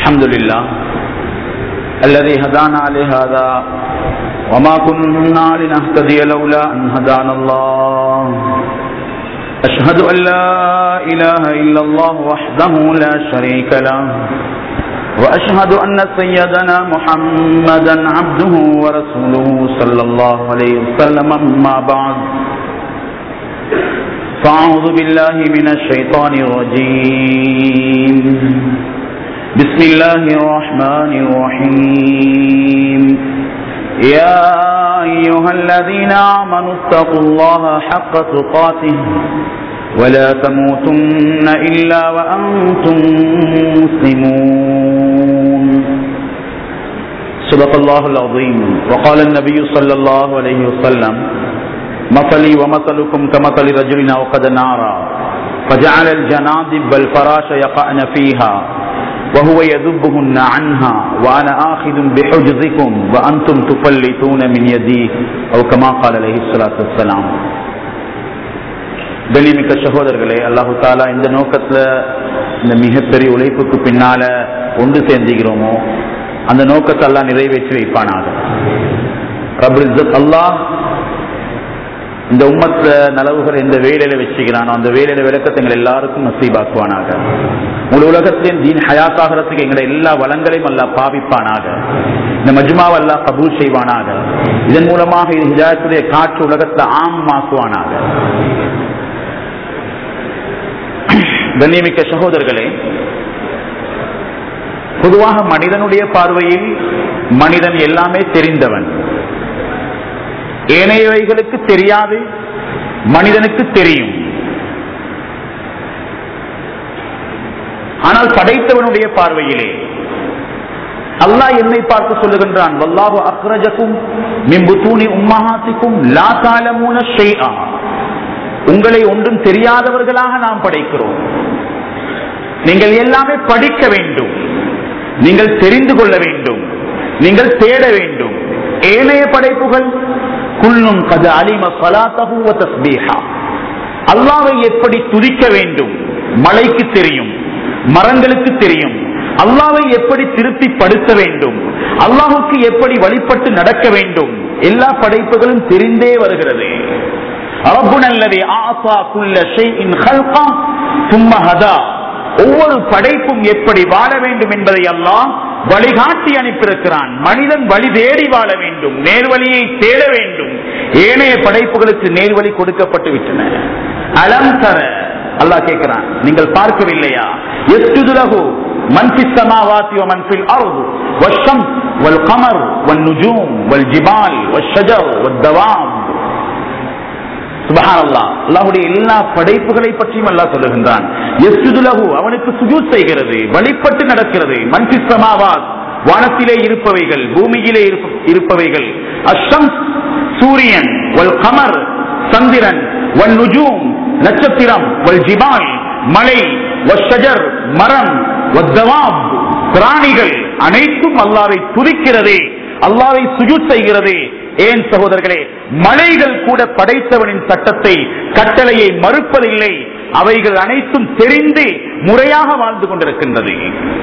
الحمد لله الذي هدانا لهذا وما كنا لنهتدي لولا أن هدانا الله أشهد أن لا إله إلا الله وحده لا شريك له وأشهد أن سيدنا محمدا عبده ورسوله صلى الله عليه وسلم أما بعد فأعوذ بالله من الشيطان الرجيم بسم الله الرحمن الرحيم يا أيها الذين آمنوا اتقوا الله حق تقاته ولا تموتن إلا وأنتم مسلمون صدق الله العظيم وقال النبي صلى الله عليه وسلم مثلي ومثلكم كمثل رجل أوقد نارا فجعل الجنادب والفراش يقعن فيها وهو يذبهن عنها وأنا آخذ بحجزكم وأنتم تفلتون من يدي أو كما قال عليه الصلاة والسلام. கண்ணியமிக்க சகோதரர்களே, அல்லாஹு தாலா இந்த நோக்கத்துல இந்த மிகப்பெரிய உழைப்புக்கு பின்னால ஒன்று சேர்ந்துகிறோமோ அந்த நோக்கத்தை அல்லாஹ் நிறைவேற்றி வைப்பானாக. ரப்புல் இஸ்ஸத் அல்லாஹ் இந்த உம்மத்துல நலவுகள் எந்த வேலையில வச்சுக்கிறானோ அந்த வேலையில விளக்கத்தை எங்களை எல்லாருக்கும் நசீபாக்குவானாக. முழு உலகத்தின் தீன் ஹயாத்தாகிறதுக்கு எங்களை எல்லா வளங்களையும் அல்லாஹ் பாவிப்பானாக. இந்த மஜ்மாவை அல்லாஹ் கபூல் செய்வானாக. இதன் மூலமாக இது ஹிதாயத்துடைய காற்று உலகத்தை ஆமாக்குவானாக. கண்ணியமிக்க சகோதரர்களே, பொதுவாக மனிதனுடைய பார்வையில் மனிதன் எல்லாமே தெரிந்தவன். ஏனையவைகளுக்கு தெரியாது, மனிதனுக்கு தெரியும். ஆனால் படைத்தவனுடைய பார்வையிலே அல்லாஹ் என்னை பார்த்து சொல்லுகின்றான், வல்லாஹு அக்ரஜகும் மின் புத்தூனி உம்மஹாத்திக்கும் லா தஅலமூன ஷைஆ. உங்களை ஒன்றும் தெரியாதவர்களாக நாம் படைக்கிறோம். நீங்கள் எல்லாமே படிக்க வேண்டும், நீங்கள் தெரிந்து கொள்ள வேண்டும், நீங்கள் தேட வேண்டும். ஏனைய படைப்புகள் குல்லும் கத அலிம ஸலாத்தஹு வ தஸ்பீஹா. அல்லாஹ்வை எப்படி துதிக்க வேண்டும் மலைக்கு தெரியும், மரங்களுக்கு தெரியும். அல்லாஹ்வை எப்படி திருப்தி படுத்த வேண்டும், அல்லாஹ்வுக்கு எப்படி வழிபட்டு நடக்க வேண்டும், எல்லா படைப்புகளும் தெரிந்தே வருகிறது. ரப்புனா அல்லதி ஆஸா குல்ல ஷைஇன் ஹல்கா ثم ஹதா. ஒவ்வொரு படைப்பும் எப்படி வாழ வேண்டும் என்பதை அல்லாஹ் வழிகாட்டி அனுப்பியிருக்கிறான். மனிதன் வழி தேடி வாழ வேண்டும், நேர்வழியை தேட வேண்டும். ஏனைய படைப்புகளுக்கு நேர்வழி கொடுக்கப்பட்டு விட்டன. அலம் தர, அல்லாஹ் கேட்கிறான், நீங்கள் பார்க்கவில்லையா? யஸ்ஜுதுலஹு மன் ஃபிஸ் ஸமாவாதி வ மன் ஃபில் அர்து வஷம்ஸ் வல் கமர் வன் நுஜூம் வல் ஜிபால் வஷ்ஷஜர் வத்தவாப். சுப்ஹானல்லாஹ், அல்லாஹ்வுடைய எல்லா படைப்புகளை பற்றியும் அல்லாஹ் சொல்லுகின்றான். யஸ்ஜுதுலஹு, அவனுக்கு சுஜூத் செய்கிறது, வழிபட்டு நடக்கிறது. மன் ஃபிஸ் ஸமாவாத், வானத்திலே இருப்பவைகள், பூமியிலே இருப்பவைகள். அஷ்ஷம்ஸ், சூரியன். வல் கமர், சந்திரன். வல் நுஜூம், நட்சத்திரம். வல் ஜிபால், மலை. வஷ்ஷஜர், மரம். வத்தவாப், பிராணிகள். அனைத்தும் அல்லாஹ்வை துதிக்கிறதே, அல்லாஹ்வை சுஜூத் செய்கிறதே. ஏன் சகோதரர்களே, மலைகள் கூட படைத்தவனின் சட்டத்தை, கட்டளையை மறுப்பதில்லை. அவைகள் அனைத்தும் தெரிந்து முறையாக வாழ்ந்து கொண்டிருக்கின்றது.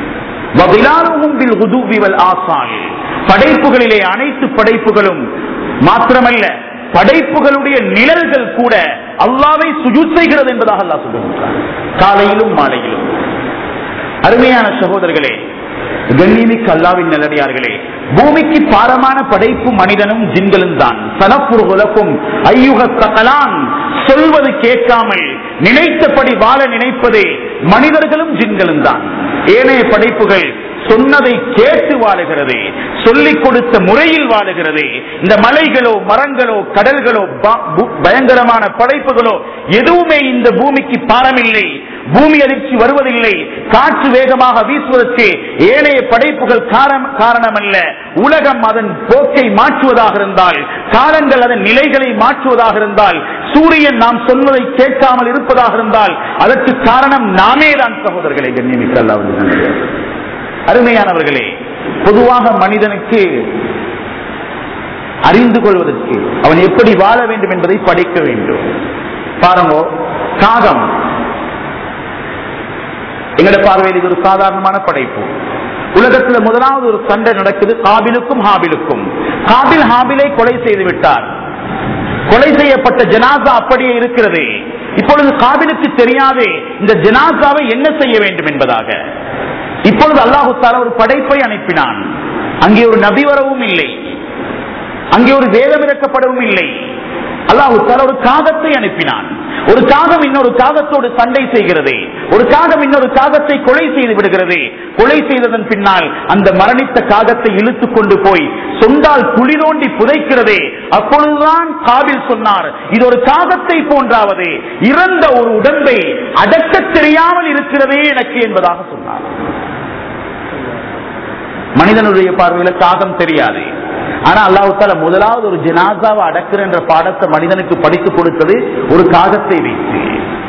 படைப்புகளிலே அனைத்து படைப்புகளும் மாத்திரமல்ல, படைப்புகளுடைய நிழல்கள் கூட அல்லாஹ்வை சுஜூத் செய்கிறது என்பதாக அல்லாஹ் சொல்லுகின்றார், காலையிலும் மாலையிலும். அருமையான சகோதரர்களே, கண்ணியமிக்க அல்லாஹ்வின் நல்லடியார்களே, பூமிக்கு பாரமான படைப்பு மனிதனும் ஜின்களும் தான். சனப்புருகுலக்கும் ஐயுக சகலான், சொல்வது கேட்காமல் நினைத்தபடி வாழ நினைப்பதே மனிதர்களும் ஜின்களும் தான். ஏனைய படைப்புகள் சொன்னதை கேட்டு வாழுகிறது, சொல்லிக் கொடுத்த முறையில் வாழுகிறது. இந்த மலைகளோ, மரங்களோ, கடல்களோ, பயங்கரமான படைப்புகளோ எதுவுமே இந்த பூமிக்கு பாரமில்லை. பூமி அதிர்ச்சி வருவதில்லை, காற்று வேகமாக வீசுவதற்கு ஏனைய படைப்புகள் காரணமல்ல. உலகம் அதன் போக்கை மாற்றுவதாக இருந்தால், காலங்கள் அதன் நிலைகளை மாற்றுவதாக இருந்தால், சூரியன் நாம் சொன்னதை கேட்காமல் இருப்பதாக இருந்தால் அதற்கு காரணம் நாமே தான் சகோதரர்களை. கண்ணியமிக்க அல்லாஹ்வுடைய அருமையானவர்களே, பொதுவாக மனிதனுக்கு அறிந்து கொள்வதற்கு அவன் எப்படி வாழ வேண்டும் என்பதை படிக்க வேண்டும். பாருங்க, காகம் எங்கட பார்வையில் இது ஒரு சாதாரணமான படைப்பு. உலகத்துல முதலாவது ஒரு சண்டை நடக்குது காபிலுக்கும் ஹாபிலுக்கும். காபில் ஹாபிலை கொலை செய்து விட்டார். கொலை செய்யப்பட்ட ஜனாசா அப்படியே இருக்கிறது. இப்பொழுது காபிலுக்கு தெரியாது இந்த ஜனாசாவை என்ன செய்ய வேண்டும் என்பதாக. இப்பொழுது அல்லாஹு தஆலா ஒரு படைப்பை அனுப்பினான். அங்கே ஒரு நபி வரவும் இல்லை, அங்கே ஒரு வேதம் இறக்கப்படவும் இல்லை. அல்லாஹு தஆலா ஒரு காகத்தை அனுப்பினான். ஒரு காகம் இன்னொரு காகத்தோடு சண்டை செய்கிறது. ஒரு காகம் இன்னொரு காகத்தை கொலை செய்து விடுகிறது. கொலை செய்ததன் பின்னால் அந்த மரணித்த காகத்தை இழுத்து கொண்டு போய் சொந்தால் குழி நோண்டி புதைக்கிறதே. அப்பொழுதுதான் காபில் சொன்னார், இது ஒரு காகத்தை போன்றாவது, இறந்த ஒரு உடம்பை அடக்க தெரியாமல் இருக்கிறதே எனக்கு என்பதாக சொன்னார். மனிதனுடைய பார்வையில காகம் தெரியாது. ஆனா அல்லாஹ் தஆலா முதலாவது ஒரு ஜனாசாவை அடக்குற என்ற பாடத்தை மனிதனுக்கு படித்து கொடுத்தது ஒரு காகத்தை வைத்து,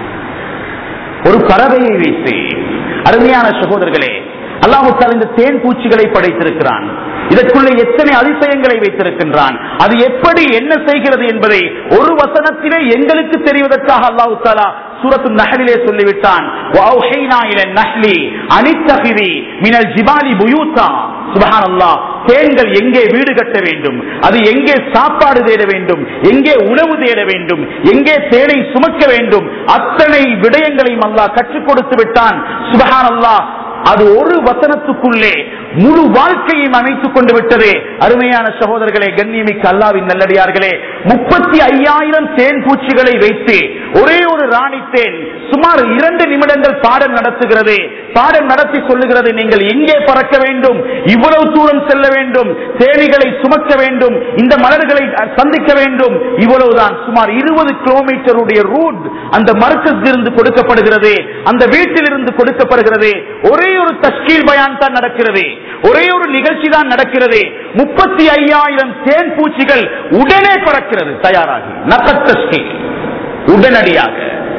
ஒரு பறவையை வைத்து. அருமையான சகோதரர்களே, அல்லாஹ் தஆலா இந்த தேன் பூச்சிகளை படைத்திருக்கிறான். இதற்குள்ள எத்தனை அதிசயங்களை வைத்திருக்கின்றான். அது எப்படி என்ன செய்கிறது என்பதை ஒரு வசனத்திலே எங்களுக்கு தெரிவதற்காக அல்லாஹ் தஆலா சூரத்து நஹ்லிலே சொல்லிவிட்டான். வஅவ்ஹைனா இலன் நஹ்லி அனித்தகிரி மினல் ஜிபாலி புயூதா. சுப்ஹானல்லாஹ். தேன்கள் எங்கே வீடு கட்ட வேண்டும், அது எங்கே சாப்பாடு தேட வேண்டும், எங்கே உணவு தேட வேண்டும், எங்கே தேனை சுமக்க வேண்டும், அத்தனை விடயங்களையும் அல்லாஹ் கற்றுக் கொடுத்து விட்டான். சுப்ஹானல்லாஹ். அது ஒரு வசனத்துக்குள்ளே முழு வாழ்க்கையும் அமைத்துக் கொண்டு விட்டது. அருமையான சகோதரர்களே, கண்ணியமிக்க அல்லாஹ்வின் நல்லடியார்களே, 35,000 தேன் பூச்சிகளை வைத்து ஒரே ஒரு ராணி தேன் சுமார் 2 நிமிடங்கள் பாடம் நடத்துகிறது. பாடம் நடத்தி சொல்லுகிறது, நீங்கள் எங்கே பறக்க வேண்டும், இவ்வளவு தூரம் செல்ல வேண்டும், தேனிகளை சுமக்க வேண்டும், இந்த மலர்களை சந்திக்க வேண்டும், இவ்வளவுதான். சுமார் 20 கிலோமீட்டருடைய ரூட் அந்த மர்கஸில் இருந்து கொடுக்கப்படுகிறது, அந்த வீட்டில் இருந்து கொடுக்கப்படுகிறது. ஒரே ஒரு தஷ்கீல் பயான் தான் நடக்கிறது, ஒரே ஒரு நிகழ்ச்சி தான் நடக்கிறது. 35,000 தேன் பூச்சிகள் உடனே பறக்கிறது தயாராகி. நகத் தஷ்கீல் உடனடியாக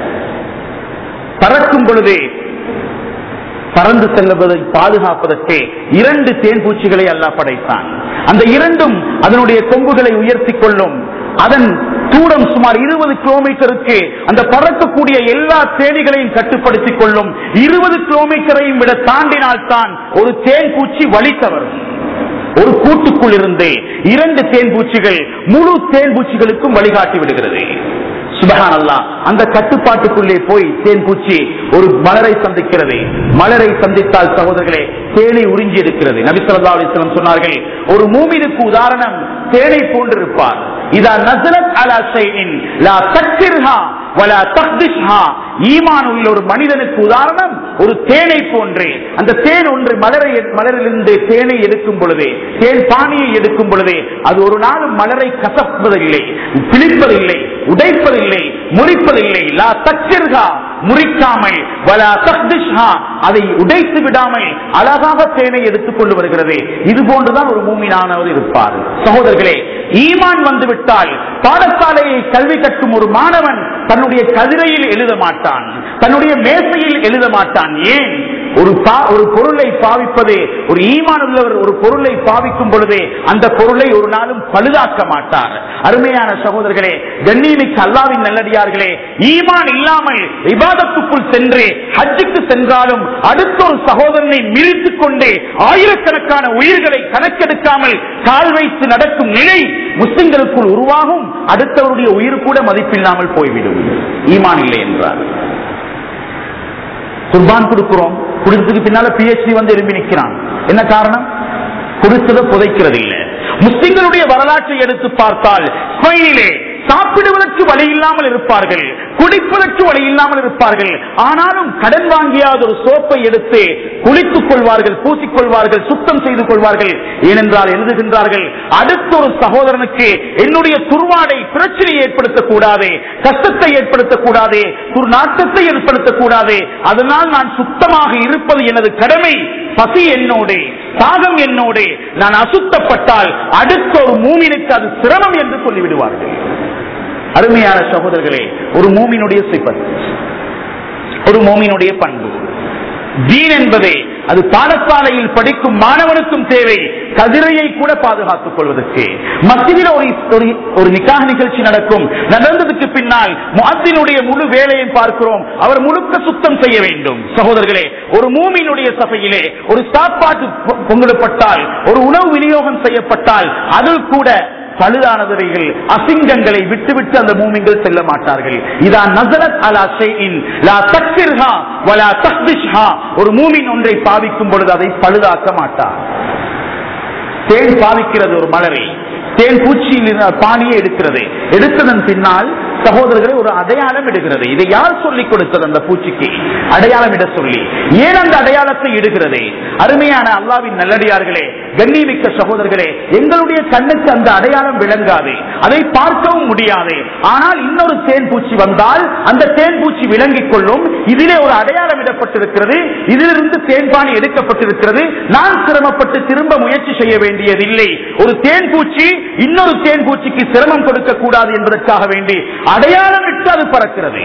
பறக்கும் பொழுது பறந்து செல்வதை பாதுகாப்பதற்கு 2 தேன் பூச்சிகளை அல்லாஹ் படைத்தான். அந்த 2ம் அதனுடைய கொம்புகளை உயர்த்தி கொள்ளும். அதன் தூரம் சுமார் 20 கிலோமீட்டருக்கு அந்த பறக்கக்கூடிய எல்லா தேனிகளையும் கட்டுப்படுத்திக் கொள்ளும். 20 கிலோமீட்டரையும் விட தாண்டினால்தான் ஒரு தேன் பூச்சி வழி தவறும். ஒரு கூட்டுக்குள் இருந்து 2 தேன் பூச்சிகள் முழு தேன் பூச்சிகளுக்கும் வழிகாட்டி விடுகிறது. சுப்ஹானல்லாஹ். அந்த கட்டுப்பாட்டுக்குள்ளே போய் தேன் பூச்சி ஒரு மலரை சந்திக்கிறது. மலரை சந்தித்தால் சகோதரர்களே, தேனை உறிஞ்சி இருக்கிறது. நபி ஸல்லல்லாஹு அலைஹி வஸல்லம் சொன்னார்கள், ஒரு மூமினுக்கு உதாரணம் தேனை போன்றிருப்பார். இதா நஸலத் அலா ஷைஇன் லா தக்திர்ஹா வலா தக்திஷ்ஹா. ஈமான் உள்ள ஒரு மனிதனுக்கு உதாரணம் ஒரு தேனை போன்றே. அந்த தேன் ஒன்று மலரிலிருந்து தேனை எடுக்கும் பொழுதே, தேன் பானியை எடுக்கும் பொழுதே, அது ஒரு நாள் மலரை கசப்பதில்லை, பிழிப்பதில்லை, உடைப்பதில்லை, முறிப்பதில்லை. லா தக்திர்ஹா, முறிக்காமல், வலா தக்திஷ்ஹா, அதை உடைத்து விடாமல் அழகாக தேனை எடுத்துக் கொண்டு வருகிறது. இது போன்றுதான் ஒரு மூமினானவர் இருப்பார். சகோதரர்களே, ஈமான் வந்துவிட்டால் பாடசாலையை கல்வி கற்கும் ஒரு மாணவன் தன்னுடைய கதிரையில் எழுத மாட்டான், தன்னுடைய மேசையில் எழுத மாட்டான். ஏன்? ஒரு பொருளை பாவிப்பது, ஒரு ஈமான் உள்ளவர் ஒரு பொருளை பாவிக்கும் பொழுதே அந்த பொருளை ஒரு நாளும் பழுதாக்க மாட்டார். அருமையான சகோதரர்களே, கண்ணியமிக்க அல்லாஹ்வின் நல்லடியார்களே, ஈமான் இல்லாமல் இபாதத்துக்குள் சென்று ஹஜ்ஜுக்கு சென்றாலும் அடுத்த ஒரு சகோதரனை மிதித்துக் கொண்டு ஆயிரக்கணக்கான உயிர்களை கணக்கெடுக்காமல் கால் வைத்து நடக்கும் நிலை முஸ்லிம்களுக்குள் உருவாகும். அடுத்தவருடைய உயிர் கூட மதிப்பில்லாமல் போய்விடும், ஈமான் இல்லை என்றார். குர்பான் கொடுக்கிறோம், கொடுத்ததுக்கு பின்னால PhD வந்து எழுப்பி நிற்கிறான். என்ன காரணம்? கொடுத்ததை புதைக்கிறது இல்லை. முஸ்லிம்களுடைய வரலாற்றை எடுத்து பார்த்தால் ஸ்பெயினிலே சாப்பிடுவதற்கு வழி இல்லாமல் இருப்பார்கள், குடிப்பதற்கு வழி இல்லாமல் இருப்பார்கள். ஆனாலும் கடன் வாங்கியாத ஒரு சோப்பை எடுத்து குளித்துக் கொள்வார்கள், பூசிக்கொள்வார்கள், சுத்தம் செய்து கொள்வார்கள். ஏனென்றால் எழுதுகின்றார்கள், அடுத்த ஒரு சகோதரனுக்கு என்னுடைய துர்வாடை பிரச்சனை ஏற்படுத்தக்கூடாது, கஷ்டத்தை ஏற்படுத்தக்கூடாது, துர்நாற்றத்தை ஏற்படுத்தக்கூடாது. அதனால் நான் சுத்தமாக இருப்பது எனது கடமை. பசி என்னோடு, தாகம் என்னோடு, நான் அசுத்தப்பட்டால் அடுத்த ஒரு மூமினுக்கு அது சிரமம் என்று சொல்லிவிடுவார்கள். அருமையான சகோதரர்களே, ஒரு மூமினுடைய சிஃபத், ஒரு மூமினுடைய பண்பு, தீன் என்பதே அது பாடசாலையில் படிக்கும் மாணவனுக்கும் தேவை. கதிரையை கூட பாதுகாத்துக் கொள்வதற்கு மஸ்ஜிதில் ஒரு நிக்காஹ் நிகழ்ச்சி நடக்கும். நடந்ததுக்கு பின்னால் முஅத்தினுடைய முழு வேலையை பார்க்கிறோம். அவர் முழுக்க சுத்தம் செய்ய வேண்டும். சகோதரர்களே, ஒரு மூமினுடைய சபையிலே ஒரு சாப்பாட்டு பொங்கிடப்பட்டால், ஒரு உணவு விநியோகம் செய்யப்பட்டால், அதில் கூட பழுதானவைகள் அசிங்கங்களை விட்டுவிட்டு அந்த மூமின்கள் செல்ல மாட்டார்கள். இதான் நஸரத் அலா ஷைஇன் லா தக்ஃபிர்ஹா வலா தஹ்பிஷ்ஹா. ஒரு மூமின் ஒன்றை பாவிக்கும் பொழுது அதை பழுதாக்க மாட்டார். தேன் பாவிக்கிறது ஒரு மலரை, தேன் பூச்சியில் பானியை எடுக்கிறது. எடுத்ததன் பின்னால் சகோதரர்களை ஒரு அடையாளம் இடுகிறது. இதை யார் சொல்லிக் கொடுத்தது? அந்த பூச்சிக்கு அடையாளம் இட சொல்லி. ஏன் அந்த அடையாளத்தை இடுகிறது? அருமையான அல்லாஹ்வின் நல்லடியார்களே, கண்ணியமிக்க சகோதரர்களே, எங்களுடைய கண்ணுக்கு அந்த அடையாளம் விளங்காது, அதை பார்க்கவும் முடியாது. ஆனால் இன்னொரு தேன் பூச்சி வந்தால் அந்த தேன் பூச்சி விளங்கிக் கொள்ளும். இதிலே ஒரு அடையாளம் இடப்பட்டிருக்கிறது, இதிலிருந்து தேன்பானி எடுக்கப்பட்டிருக்கிறது, நான் சிரமப்பட்டு திரும்ப முயற்சி செய்ய வேண்டியதில்லை. ஒரு தேன் பூச்சி இன்னொரு தேன் பூச்சிக்கு சிரமம் கொடுக்க கூடாது என்பதற்காக வேண்டி அடையாளம் விட்டு அது பறக்கிறது.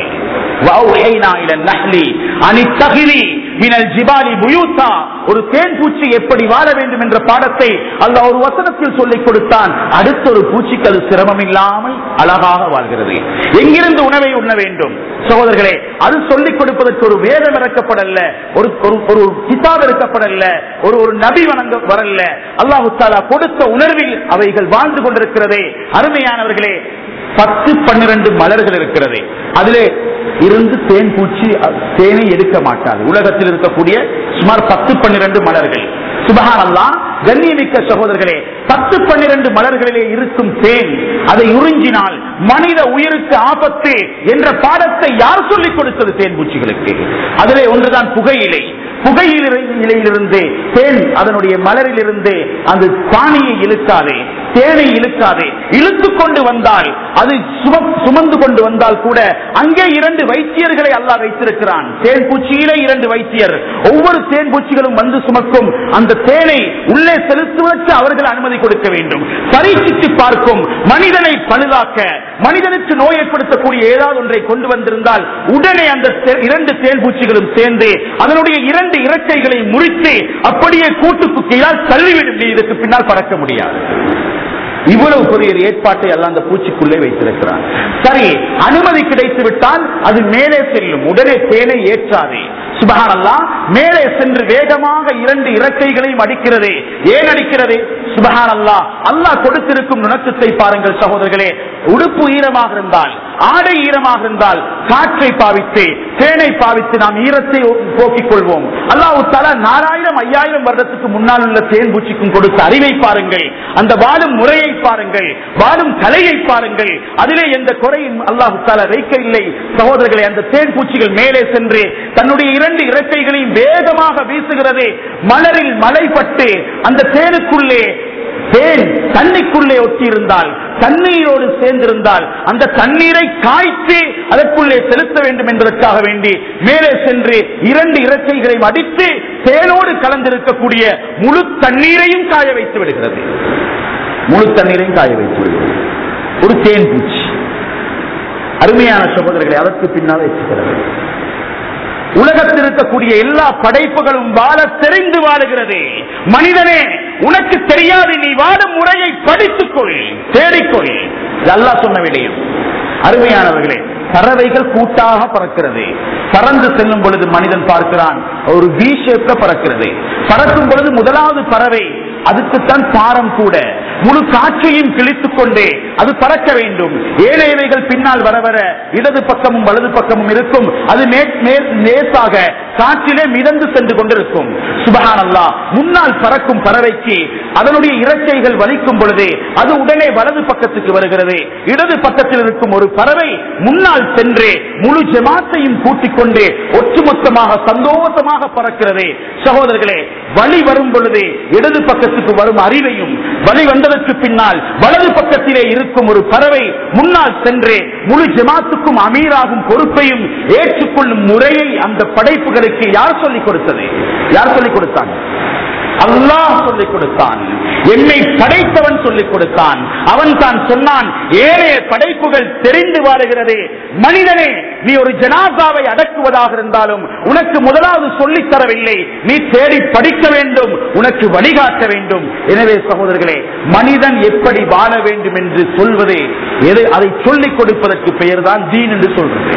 ஒரு தேன் பூச்சி எப்படி வாழ வேண்டும் என்ற பாடத்தை அல்லாஹ் ஒரு வசனத்தில் சொல்லிக் கொடுத்தான். அடுத்த ஒரு பூச்சிக்கு அது சிரமம் இல்லாமல் அழகாக வாழ்கிறது. எங்கிருந்து உணவை உண்ண வேண்டும் சகோதரர்களே, அது சொல்லிக் கொடுப்பதற்கு ஒரு வேதம் இறக்கப்படல, ஒரு கிதாப் இறக்கப்படல, ஒரு நபி வணங்க வரல. அல்லாஹ் தஆலா கொடுத்த உணர்வில் அவைகள் வாழ்ந்து கொண்டிருக்கிறதே. அருமையானவர்களே, 10-12 மலர்கள் இருக்கிறது. அதிலே இருந்து தேன் பூச்சி தேனை எடுக்க மாட்டாது. உலகத்தில் இருக்கக்கூடிய சுமார் 10-12 மலர்கள். சுப்ஹானல்லாஹ். கண்ணியமிக்க சகோதரர்களே, 10-12 மலர்களிலே இருக்கும் தேன் அதை உறிஞ்சினால் மனித உயிருக்கு ஆபத்து என்ற பாடத்தை யார் சொல்லிக் கொடுத்தது? தேன் பூச்சிகளுக்கு. அதிலே ஒன்றுதான் புகையிலை. புகையிலிருந்து தேன் அதனுடைய மலரிலிருந்து அந்த பானியை இழுக்காதே, தேனை இழுக்காதே. இழுத்து கொண்டு வந்தால், அது சுமந்து கொண்டு வந்தால் கூட அங்கே 2 வைத்தியர்களை அல்லாஹ் வைத்திருக்கிறான். தேன் பூச்சியிலே 2 வைத்தியர். ஒவ்வொரு தேன் பூச்சிகளும் வந்து சுமக்கும் அந்த தேனை உள்ளே செலுத்துவதற்கு அவர்கள் அனுமதி கொடுக்க வேண்டும். பரீட்சித்து பார்க்கும். மனிதனை பழுதாக்க, மனிதனுக்கு நோய் ஏற்படுத்தக்கூடிய ஏதாவது ஒன்றை கொண்டு வந்திருந்தால் உடனே அந்த 2 தேன் பூச்சிகளும் சேர்ந்து அதனுடைய 2 இறக்கைகளை முறித்து அப்படியே கூட்டுக்கு கீழால் தள்ளிவிடும். இதற்கு பின்னால் பறக்க முடியாது. இவ்வளவு பெரிய ஏற்பாட்டை எல்லாம் அந்த பூச்சிக்குள்ளே வைத்திருக்கிறார். சரி, அனுமதி கிடைத்து விட்டால் அது மேலே செல்லும், உடனே தேனை ஏற்றாதே. சுப்ஹானல்லாஹ். மேலே சென்று வேகமாக 2 இறக்கைகளையும் அடிக்கிறது. ஏன் அடிக்கிறது? சுப்ஹானல்லாஹ். அல்லாஹ் கொடுத்திருக்கும் நுணுக்கத்தை பாருங்கள் சகோதரர்களே. உடுப்பு ஈரமாக இருந்தால், ஆடை ஈரமாக இருந்தால் காற்றை பாவித்து, தேனை பாவித்து நாம் ஈரத்தை போக்கிக் கொள்வோம். அல்லாஹ் தஆலா 4000 5000 வருடத்துக்கு முன்னால் உள்ள தேன் பூச்சிக்கும் கொடுத்த அறிவை பாருங்கள், அந்த வாழும் முறையை பாருங்கள், வாழும் கலையை பாருங்கள். அதிலே எந்த குறையும் அல்லாஹ் தஆலா வைக்கவில்லை. சகோதரர்களே, அந்த தேன் பூச்சிகள் மேலே சென்று தன்னுடைய 2 இறக்கைகளையும் வேகமாக வீசுகிறது. மலரில் மலைப்பட்டு அந்த தேனுக்குள்ளே, தேன் தண்ணிக்குள்ளே ஒட்டி இருந்தால், தண்ணீரோடு சேர்ந்திருந்தால் அந்த தண்ணீரை காய்ச்சி அதற்குள்ளே செலுத்த வேண்டும் என்பதற்காக வேண்டி மேலே சென்று 2 இறக்கைகளையும் அடித்து தேனோடு கலந்திருக்கக்கூடிய முழு தண்ணீரையும் காய வைத்து விடுகிறது. முழு தண்ணீரையும் காய வைத்து விடுகிறது ஒரு தேன் பூச்சி. அருமையான சகோதரர்களை, அதற்கு பின்னால் வச்சுக்கிறது. உலகத்தில் இருக்கக்கூடிய எல்லா படைப்புகளும் வாழ தெரிந்து வாழுகிறது. மனிதனே, உனக்கு தெரியாது, நீ வாழும் முறையை படித்துக்கொள், தேடிக்கொள். அல்லாஹ் சொன்ன விடயம். அருமையானவர்களே, பறவைகள் கூட்டாக பறக்கிறது. பறந்து செல்லும் பொழுது மனிதன் பார்க்கிறான், ஒரு வி ஷேப்ல பறக்கிறது. பறக்கும் பொழுது முதலாவது பறவை, அதுக்குத்தான் பாரம் கூட, முழு காற்றையும் கிழித்துக் கொண்டே அது பறக்க வேண்டும். ஏழைவைகள் பின்னால் வர வர இடது பக்கமும் வலது பக்கமும் இருக்கும். அது லேசாக காற்றிலே மிதந்து சென்று கொண்டிருக்கும். சுப்ஹானல்லாஹ். முன்னால் பறக்கும் பறவைக்கு அதனுடைய இறக்கைகள் வலிக்கும் பொழுது அது உடனே வலது பக்கத்துக்கு வருகிறது. இடது பக்கத்தில் இருக்கும் ஒரு பறவை முன்னால் சென்று முழு ஜமாத்தையும் கூட்டிக் கொண்டு ஒட்டுமொத்தமாக சந்தோஷமாக பறக்கிறது. சகோதரர்களே, வலி வரும் பொழுது இடது பக்கத்துக்கு வரும் அறிவையும், வலி வந்ததற்கு பின்னால் வலது பக்கத்திலே இருக்கும் ஒரு பறவை முன்னால் சென்று முழு ஜமாத்துக்கும் அமீராகும் பொறுப்பையும் ஏற்றுக்கொள்ளும் முறையை அந்த படைப்புகளுக்கு யார் சொல்லிக் கொடுத்தது? யார் சொல்லிக் கொடுத்தாங்க? அல்லாஹ் சொல்லிக் கொடுத்தான், என்னை படைத்தவன் சொல்லிக் கொடுத்தான். அவன் தான் சொன்னான், ஏழே படைப்புகள் தெரிந்து வாழுகிறது. மனிதனே, நீ ஒரு ஜனாசாவை அடக்குவதாக இருந்தாலும் உனக்கு முதலாவது சொல்லித் தரவில்லை, நீ தேடி படிக்க வேண்டும், உனக்கு வழிகாட்ட வேண்டும். எனவே சகோதரர்களே, மனிதன் எப்படி வாழ வேண்டும் என்று சொல்வது, அதை சொல்லிக் கொடுப்பதற்கு பெயர் தான் தீன் என்று சொல்றது.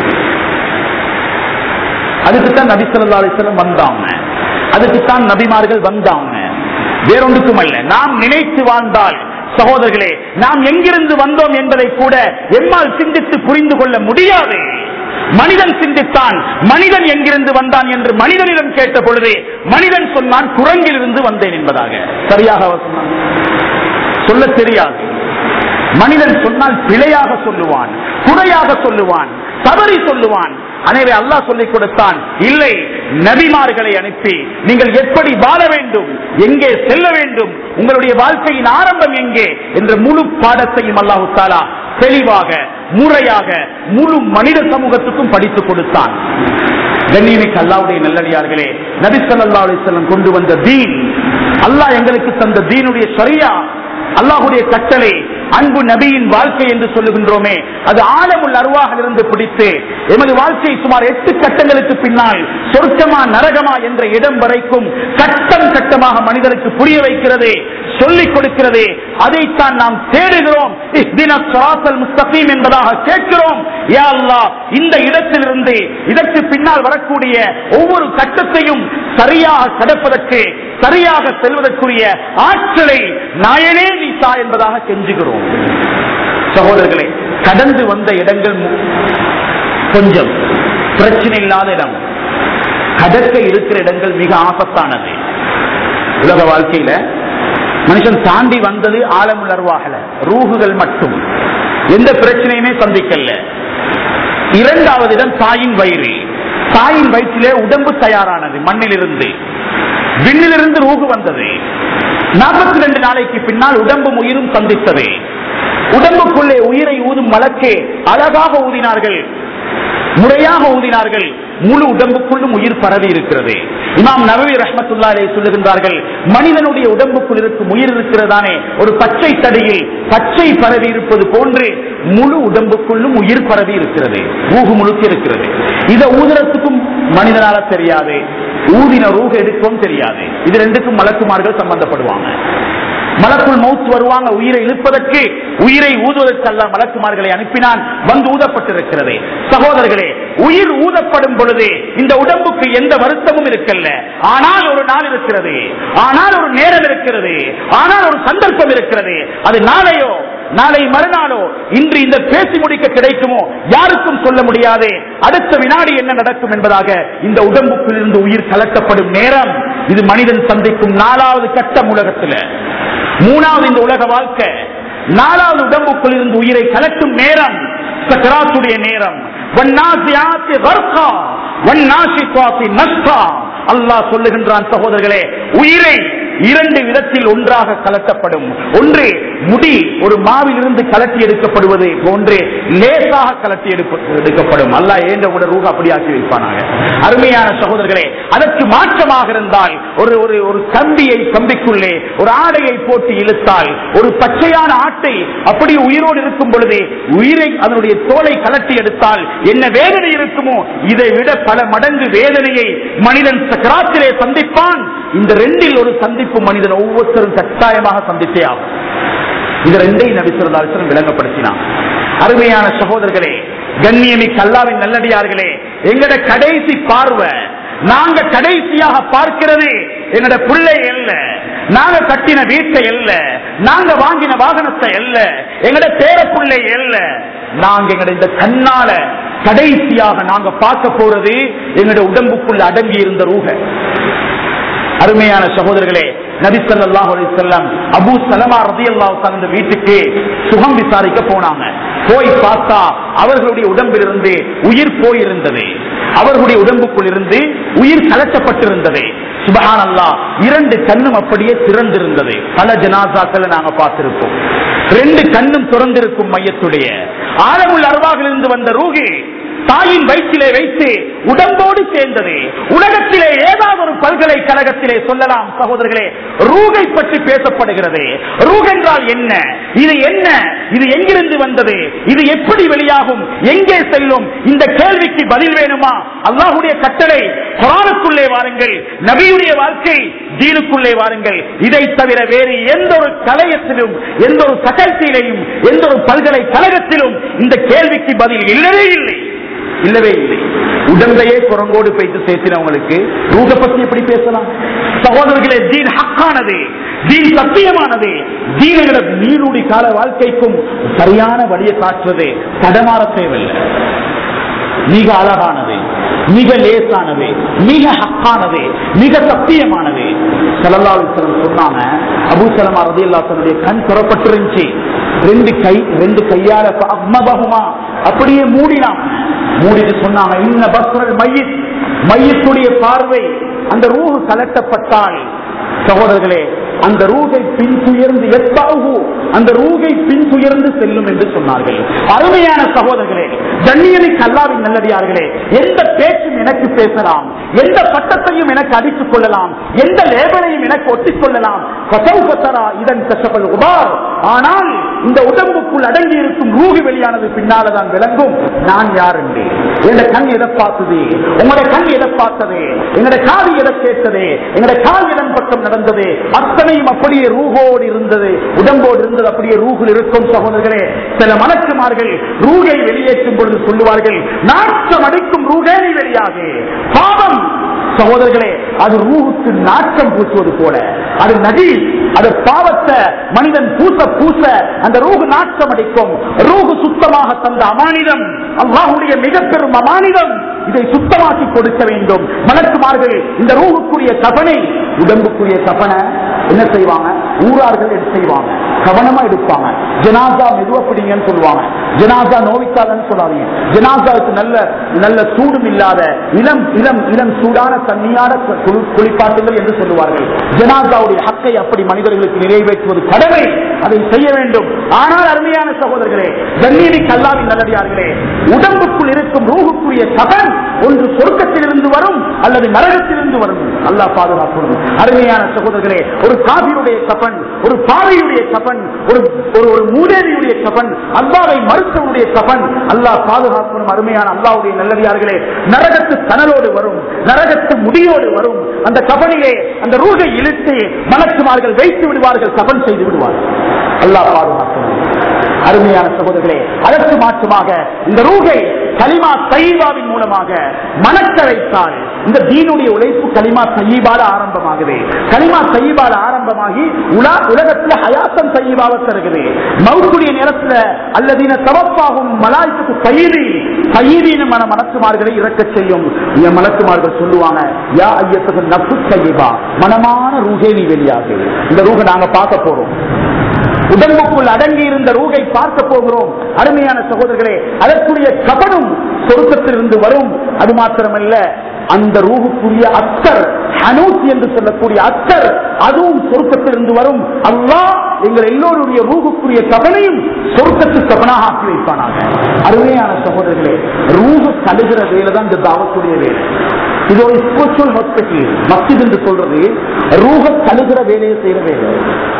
அதுக்குத்தான் நபி ஸல்லல்லாஹு அலைஹி வஸல்லம் வந்தாங்க, அதுக்குத்தான் நபிமார்கள் வந்தாங்க, வேறொன்றுக்கும் அல்ல. நாம் நினைத்து வாழ்ந்தால் சகோதரர்களே, நாம் எங்கிருந்து வந்தோம் என்பதை கூட எம்மால் சிந்தித்து புரிந்து கொள்ள முடியாது. மனிதன் சிந்தித்தான், மனிதன் எங்கிருந்து வந்தான் என்று மனிதனிடம் கேட்ட பொழுது மனிதன் சொன்னான், குரங்கில் இருந்து வந்தேன் என்பதாக. சரியாக சொன்னான், சொல்ல தெரியாது. மனிதன் சொன்னால் பிழையாக சொல்லுவான், குறையாக சொல்லுவான், தவறி சொல்லுவான். எனவே அல்லாஹ் சொல்லிக் கொடுத்தான், இல்லை, நபிமார்களை அனுப்பி நீங்கள் எப்படி வாழ வேண்டும், எங்கே செல்ல வேண்டும், உங்களுடைய வாழ்க்கையின் ஆரம்பம் எங்கே என்ற முழு பாடத்தையும் அல்லாஹ் தஆலா தெளிவாக முறையாக முழு மனித சமூகத்துக்கும் படித்துக் கொடுத்தான். கண்ணியமிக்க அல்லாஹ்வுடைய நல்லடியார்களே, நபி ஸல்லல்லாஹு அலைஹி வஸல்லம் கொண்டு வந்த தீன், அல்லாஹ் எங்களுக்கு தந்த தீனுடைய ஷரியா, அல்லாஹ்வுடைய கட்டளை, அன்பு நபியின் வாழ்க்கை என்று சொல்லுகின்றோமே, அது ஆலமுல் அர்வாஹிலிருந்து பிடித்து எமது வாழ்க்கை சுமார் 8 கட்டங்களுக்கு பின்னால் சொர்க்கமா நரகமா என்ற இடம் வரைக்கும் கட்டம் கட்டமாக மனிதனுக்கு புரிய வைக்கிறது, சொல்லிக் கொடுக்கிறது. அதைத்தான் நாம் தேடுகிறோம். இஹ்தினஸ் ஸிராத்தல் முஸ்தகீம் என்பதாக கேட்கிறோம். யா அல்லாஹ், இந்த இடத்திலிருந்து இதற்கு பின்னால் வரக்கூடிய ஒவ்வொரு கட்டத்தையும் சரியாக கடப்பதற்கு, சரியாக செல்வதற்குரிய ஆற்றலை நாயனே நீசா என்பதாக கெஞ்சுகிறோம். சகோதரர்களே, கடந்து வந்த இடங்கள் கொஞ்சம் பிரச்சனை இல்லாத இடம், கடக்க இருக்கிற இடங்கள் மிக ஆபத்தானது. உலக வாழ்க்கையில மனுஷன் தாண்டி வந்தது ஆலமுல் அர்வாஹ்ல, ரூஹுகள் மட்டும், எந்த பிரச்சனையுமே சந்திக்கல. இரண்டாவது இடம் தாயின் வயிறு. தாயின் வயிற்றிலே உடம்பு தயாரானது, மண்ணிலிருந்து, விண்ணிலிருந்து ரூஹு வந்தது. 42 நாளைக்கு பின்னால் உடம்பும் உயிரும் சந்தித்தது. உடம்புக்குள்ளே உயிரை ஊதும் மலக்கே அழகாக ஊதினார்கள், முறையாக ஊதினார்கள். முழு உடம்புக்குள்ளும் உயிர் பரவி இருக்கிறது. இமாம் நவவி ரஹ்மத்துல்லாஹி அலைஹி சொல்லுகின்றார்கள், மனிதனுடைய உடம்புக்குள் இருக்கும் உயிர் இருக்கிறதானே, ஒரு பச்சை தடியில் பச்சை பரவி இருப்பது போன்று முழு உடம்புக்குள்ளும் உயிர் பரவி இருக்கிறது, ரூஹு முழுக்க இருக்கிறது. இதை ஊதுறதுக்கும் மனிதனால தெரியாது, ஊதின ரூஹ் எடுக்கவும் தெரியாது. இது ரெண்டுக்கும் மலக்குமார்கள் சம்பந்தப்படுவாங்க. மலக்குள் மௌத் வருவாங்க உயிரை இழுப்பதற்கு, உயிரை ஊதுவதற்கு அல்ல மலக்குமார்களை அனுப்பினான், வந்து ஊதப்பட்டிருக்கிறது. சகோதரர்களே, உயிர் ஊதப்படும் பொழுது இந்த உடம்புக்கு எந்த வருத்தமும் இருக்கல்ல. ஆனால் ஒரு நாள் இருக்கிறது, ஆனால் ஒரு நேரம் இருக்கிறது, ஆனால் ஒரு சந்தர்ப்பம் இருக்கிறது. அது நாளையோ நாளை மறுநாளோ இன்று இந்த பேசி முடிக்க கிடைக்குமோ யாருக்கும் சொல்ல முடியாது. அடுத்த வினாடி என்ன நடக்கும் என்பதாக இந்த உடம்புக்குள் இருந்து உயிர் கலக்கப்படும் நேரம், இது மனிதன் சந்திக்கும் 4வது கட்டம் உலகத்தில். 3வது இந்த உலக வாழ்க்கை, 4வது உடம்புக்குள் இருந்து உயிரை கலக்கும் நேரம், சக்கராத்துடைய நேரம். வன்னாசியாத்தி கர்கா வன்னாஷிகாத்தி நஷ்கா. அல்லாஹ் சொல்லுகின்றான், சகோதரர்களே, உயிரை 2 விதத்தில் ஒன்றாக கலட்டப்படும். ஒன்று முடி ஒரு மாவிலிருந்து கலட்டி எடுக்கப்படுவது போன்று லேசாக கலட்டி எடுக்கப்படும். அல்லாஹ் ஏண்ட கூட ரூஹ் அப்படி ஆக்கி வைப்பானாக. அருமையான சகோதரர்களே, அதற்கு மாற்றமாக இருந்தால் ஒரு கம்பிக்குள்ளே ஒரு ஆடையை போட்டு இழுத்தால், ஒரு பச்சையான ஆட்டை அப்படி உயிரோடு இருக்கும் பொழுது உயிரை அதனுடைய தோலை கலட்டி எடுத்தால் என்ன வேதனை இருக்குமோ, இதை விட பல மடங்கு வேதனையை மனிதன் சக்கராத்திலே சந்திப்பான். இந்த 2ல் ஒரு சந்திப்பு மனிதன் ஒவ்வொருத்தரும் கட்டாயமாக சந்தித்தே ஆகும். இது 2ஐயும் நபி ஸல்லல்லாஹு அலைஹி வஸல்லம் விளங்கப்படுத்தினார். அருமையான சகோதரர்களே, கண்ணியமிக்க அல்லாஹ்வின் நல்லடியார்களே, எங்கட கடைசி பார்வை, நாங்க கடைசியாக பார்க்கிறது எங்கட பிள்ளை அல்ல, நாங்க கட்டின வீட்டை அல்ல, நாங்க வாங்கின வாகனத்தை அல்ல, எங்கட பேர பிள்ளை அல்ல. நாங்க எங்கட இந்த கண்ணால கடைசியாக நாங்க பார்க்க போறது எங்கட உடம்புக்குள்ள அடங்கி இருந்த ரூஹ. அருமையான சகோதரர்களே, நபி ஸல்லல்லாஹு அலைஹி வஸல்லம் அபூ சலமா ரலியல்லாஹு தஆலா வீட்டுக்கு சுகம் விசாரிக்க போனாங்க. போய் பார்த்தா அவர்களுடைய உடம்பிலிருந்து உயிர் போயிருந்தது, அவர்களுடைய உடம்புக்குள் இருந்து உயிர் கலட்டப்பட்டிருந்தது. சுப்ஹானல்லாஹ், 2 கண்ணும் அப்படியே திறந்திருந்தது. பல ஜனாசாக்களை நாங்க பார்த்திருப்போம். 2 கண்ணும் திறந்திருக்கும் மையத்துடைய ஆலமுல் அர்வாஹிலிருந்து வந்த ரூஹ் தாயின் வயிற்றிலே வைத்து உடம்போடு சேர்ந்தது. உலகத்திலே ஏதாவது ஒரு பல்கலைக்கழகத்திலே சொல்லலாம் சகோதரர்களே, ரூகை பற்றி பேசப்படுகிறது. ரூக் என்றால் என்ன, இது என்ன, இது எங்கிருந்து வந்தது, இது எப்படி வெளியாகும், எங்கே செல்லும்? இந்த கேள்விக்கு பதில் வேணுமா? அல்லாஹ்வுடைய கட்டளை, குர்ஆனுக்குள்ளே வாருங்கள், நபியுடைய வாழ்க்கை, தீனுக்குள்ளே வாருங்கள். இதை தவிர வேறு எந்த ஒரு கலையத்திலும், எந்த ஒரு ஃபேக்கல்டியிலும், எந்த ஒரு பல்கலைக்கழகத்திலும் இந்த கேள்விக்கு பதில் இல்லவே இல்லை, இல்லவே இல்லை. உடம்பையே குரங்கோடு போயிட்டு சேர்த்தினவங்களுக்கு ரூக பத்தி எப்படி பேசலாம்? சகோதரர்களே, தீன் ஹக்கானது, தீன் சத்தியமானது. தீனங்கள நீருடி கால வாழ்க்கைக்கும் சரியான வழியை காட்டுறது தடமாற தேவையில்லை. மிக அழகானது, மிக லேசானது, மிக ஹக்கானது, மிக சத்தியமானது. ஸல்லல்லாஹு அலைஹி வஸல்லம் சொன்னாங்க, அபூ ஸலமா ரலியல்லாஹு அன்ஹுடைய கண் திறப்பட்டிருந்துச்சு. ரெண்டு கையால அக்மபஹுமா அப்படியே மூடினாங்க. மூடிட்டு சொன்னாங்க, இன்ன பஸ்ரல் மையித், மையத்துடைய பார்வை அந்த ரூஹ் கலட்டப்பட்டால் சகோதரர்களே அந்த ரூகை பின் துயர்ந்து எத்தாகு, அந்த ரூகை பின் துயர்ந்து செல்லும் என்று சொன்னார்கள். அருமையான சகோதரர்களே, கண்ணியமிக்க அல்லாஹ்வின் நல்லடியார்களே, எந்த பேச்சும் எனக்கு பேசலாம், எந்த பட்டத்தையும் எனக்கு அடித்துக் கொள்ளலாம், எந்த லேபரையும் எனக்கு ஒட்டிக் கொள்ளலாம். இதன் கஷ்டப்பல் உபார், ஆனால் இந்த உடம்புக்குள் அடங்கி இருக்கும் ரூகு வெளியானது பின்னால்தான் விளங்கும் நான் யார் என்று. எங்க கண் எதை பார்த்தது, உங்களுடைய கண் எதை பார்த்தது, எங்களுடைய காது எதை கேட்டது, எங்களுடைய கால் இதன் பக்கம் நடந்தது, அத்தனையும் அப்படியே ரூகோடு இருந்தது, உடம்போடு இருந்தது அப்படியே ரூகில் இருக்கும். சகோதரர்களே, சில மலக்குமார்கள் ரூகை வெளியேற்றும் பொழுது சொல்லுவார்கள், நாற்றம் அடிக்கும் ரூகே நீ வெளியாகு. பாவம் சகோதரர்களே, அது ரூஹுக்கு நாற்றம் பூசுவது போல, அது நதி, அது பாவத்தை மனிதன் பூச பூச அந்த ரூஹு நாற்றம் அடிக்கும். ரூஹு சுத்தமாக தந்த அமானிதம், அல்லாஹ்வுடைய மிக பெரும் அமானிதம். இதை சுத்தமாக்கி கொடுக்க வேண்டும். மலக்குமார்கள் இந்த ரூஹுக்குரிய கபனை, உடம்புக்குரிய கபனை என்ன செய்வாங்க? ஊரார்கள் எடுத்து செய்வாங்க, கவனமா எடுப்பாங்க. ஜனாசா மெதுவப்படிங்கன்னு சொல்லுவாங்க. ஜனாசா நோவிக்காதன்னு சொல்லாதீங்க. ஜனாசாவுக்கு நல்ல நல்ல சூடும் இல்லாத இளம் இளம் இளம் சூடான தண்ணியான குளிப்பாட்டுங்கள் என்று சொல்லுவார்கள். ஜனாசாவுடைய ஹக்கை அப்படி மனிதர்களுக்கு நிறைவேற்றுவது கடமை, அதை செய்ய வேண்டும். ஆனால் அருமையான சகோதரர்களே, கண்ணியமிக்க அல்லாஹ்வின் நல்லடியார்களே, உடம்புக்குள் இருக்கும் ரூஹுக்குரிய கபன் ஒன்று சொர்க்கத்திலிருந்து வரும் அல்லது நரகத்திலிருந்து வரும். அல்லாஹ் பாதுகாக்கணும். அருமையான சகோதரர்களே, ஒரு காபிருடைய கபன், ஒரு பாவியுடைய கபன், ஒரு மூதேவியுடைய கபன், அல்லாஹ்வை மறுத்தவனுடைய கபன், அல்லாஹ் பாதுகாக்கணும். அருமையான அல்லாஹ்வுடைய நல்லடியார்களே, நரகத்து கனலோடு வரும், நரகத்து முடியோடு வரும். அந்த கபனிலே அந்த ரூகை இழுத்து மலக்குமார்கள் வைத்து விடுவார்கள், கபன் செய்து விடுவார்கள். அல்லாஹ் பாதுகாக்கணும். அருமையான சகோதரர்களே, அதற்கு மாற்றமாக இந்த ரூகை கலிமா தய்யிபாவின் மூலமாக மணக்க வைத்தால், இந்த தீனுடைய உழைப்பு கலிமா தய்யிபால ஆரம்பமாகுது. கலிமா தய்யிபால ஆரம்பமாகி உலகத்தில் ஹயாத்தம் தய்யிபாவை தருகிறது. மவுத்துடைய நேரத்தில் அல்லதீன தவப்பாகும் மலாய்க்கு தய்யிதீன மலக்குமார்களை இறக்க செய்யும். மலக்குமார்கள் சொல்லுவாங்க, யா ஐயத்துக்கு நஃப்ஸு தய்யிபா, மனமான ரூஹே நீ வெளியாகு. இந்த ரூஹை நாங்க பார்க்க போறோம். உடம்புக்குள் அடங்கி இருந்த ரூகை பார்க்க போகிறோம். அருமையான சகோதரர்களே, அதற்குரிய கபனும் சொர்க்கத்திலிருந்து வரும். அது மாத்திரமல்ல, அந்த ரூஹுக்குரிய அத்தர், ஹனூத் என்று சொல்லக்கூடிய அத்தர், அதுவும் சொர்க்கத்திலிருந்து வரும். அல்லாஹ் எங்கள் எல்லோருடைய ரூஹுக்குரிய கபனையும் சொர்க்கத்து கபனாக ஆக்கி வைப்பானாக. அருமையான சகோதரர்களே, ரூஹு கழுகிற வேலை தான் இந்த தாவத்துடைய வேலை. இது ஒரு ஸ்பிரிச்சுவல் ஹாஸ்பிட்டல், மஸ்ஜித் என்று சொல்றது ரூஹ கழுகிற வேலையை செய்யற வேலை.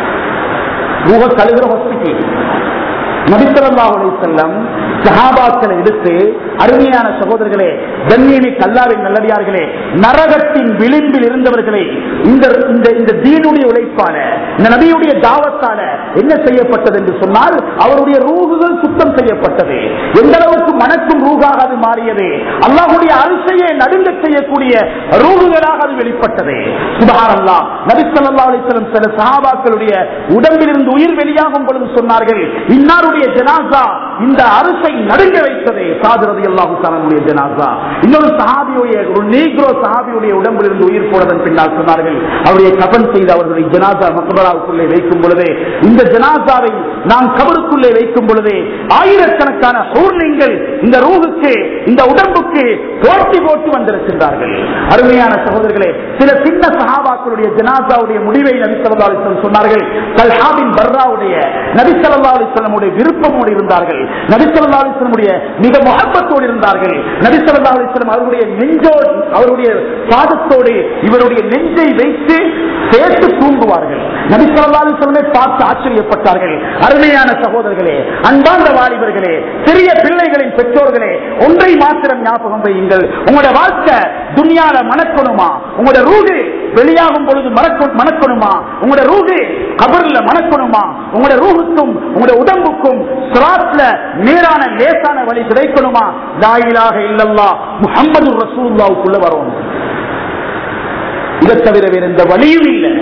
ரூஹ கழுகிற ஹாஸ்பிட்டல். நபி ஸல்லல்லாஹு அலைஹி வஸல்லம் சஹாபாக்களை எடுத்து, அருமையான சகோதரர்களே, கண்ணியமிக்க அல்லாஹ்வின் நல்லடியார்களே, நரகத்தின் விளிம்பில் இருந்தவர்களை இந்த தீனுடைய உழைப்பால, இந்த நபியுடைய தாவத்தால என்ன செய்யப்பட்டது என்று சொன்னால், அவருடைய ரூஹுகள் சுத்தம் செய்யப்பட்டது. எந்த அளவுக்கு மனக்கும் ரூஹாக அது மாறியது, அல்லாஹ்வுடைய அரிசையை நடுங்க செய்யக்கூடிய ரூஹுகளாக அது வெளிப்பட்டது. சுப்ஹானல்லாஹ். நபி ஸல்லல்லாஹு அலைஹி வஸல்லம் சில சஹாபாக்களுடைய உடம்பிலிருந்து உயிர் வெளியாகும் பொழுது சொன்னார்கள், இன்னாருடைய ஜனாஸா இந்த அரிசை நடுங்க வைத்தது. சாது ரலியல்லாஹு தஆலாவுடைய ஜனாஸா. இன்னொரு சஹாபியுடைய, ஒரு நீக்ரோ சஹாபியுடைய உடம்பிலிருந்து உயிர் போனதன் பின்னால் சொன்னார்கள், அவருடைய கபன் செய்து அவர்களுடைய ஜனாஸா மக்பராவுக்குள்ளே வைக்கும் பொழுது, இந்த ஜனாஸாவை நாம் கபருக்குள்ளே வைக்கும் பொழுது ஆயிரக்கணக்கான ஹூர்லிங்கள் இந்த ரூஹுக்கு, இந்த உடம்புக்கு போட்டி போட்டு வந்திருக்கின்றார்கள். அருமையான சகோதரர்களே, சில சின்ன சஹாபாக்களுடைய ஜனாஸாவுடைய முடிவை நபி ஸல்லல்லாஹு அலைஹி வஸல்லம் சொன்னார்கள். தல்ஹா பின் பர்ராவுடைய, நபி ஸல்லல்லாஹு அலைஹி வஸல்லமுடைய விருப்பமோடு இருந்தார்கள். நபி ஸல்லல்லாஹு அலைஹி வஸல்லம் மிக முஹப்பத்தோடு இருந்தார்கள். நபி ஸல்லல்லாஹு அலைஹி வஸல்லம் அவருடைய நெஞ்சோடு, அவருடைய பாதத்தோடு இவருடைய நெஞ்சை வைத்து சேர்த்து தூங்குவார்கள். நபி ஸல்லல்லாஹு அலைஹி வஸல்லம் பார்த்து ஆச்சரியப்பட்டார்கள். அருமையான சகோதரர்களே, அன்பார்ந்த வாலிபர்களே, சிறிய பிள்ளைகளின் பெற்றோர்களே, ஒன்றை மாத்திரம் ஞாபகம் வையுங்கள். உங்களுடைய வாழ்க்கை துன்யால மணக்கணுமா? உங்களுடைய ரூஹு வெளியாகும் பொழுது மணக்கணுமா? உங்களுடைய ரூஹு கபர்ல மணக்கணுமா? உங்களுடைய ரூஹுக்கும் உங்களுடைய உடம்புக்கும் சிராத்ல நேரான லேசான வழி கிடைக்கணுமா? லா இலாஹ இல்லல்லாஹ் முஹம்மதுர் ரசூலுல்லாஹ்வுக்குள்ள வரணும். இதை தவிர வேற எந்த வழியும் இல்லை.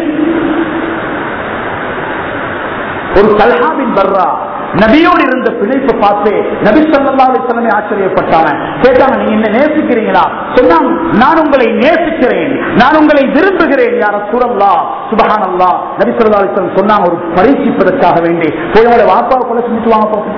ஒரு தல்ஹா பின் பர்ரா நபியோடு இருந்த பிணைப்பு பார்த்து நபி ஸல்லல்லாஹு அலைஹி வஸல்லம் ஆச்சரியப்பட்டாங்க. கேட்டாங்க, நீங்க என்ன நேசிக்கிறீங்களா? சொன்னாங்க, நான் உங்களை நேசிக்கிறேன், நான் உங்களை விரும்புகிறேன் யா ரசூலல்லாஹ். சுப்ஹானல்லாஹ். நபி ஸல்லல்லாஹு அலைஹி வஸல்லம் சொன்னாங்க, ஒரு பரீட்சிப்பதற்காக வேண்டி போய் உங்களோட வாப்பாவை கொலை செஞ்சுட்டு வாங்க பாப்போம்.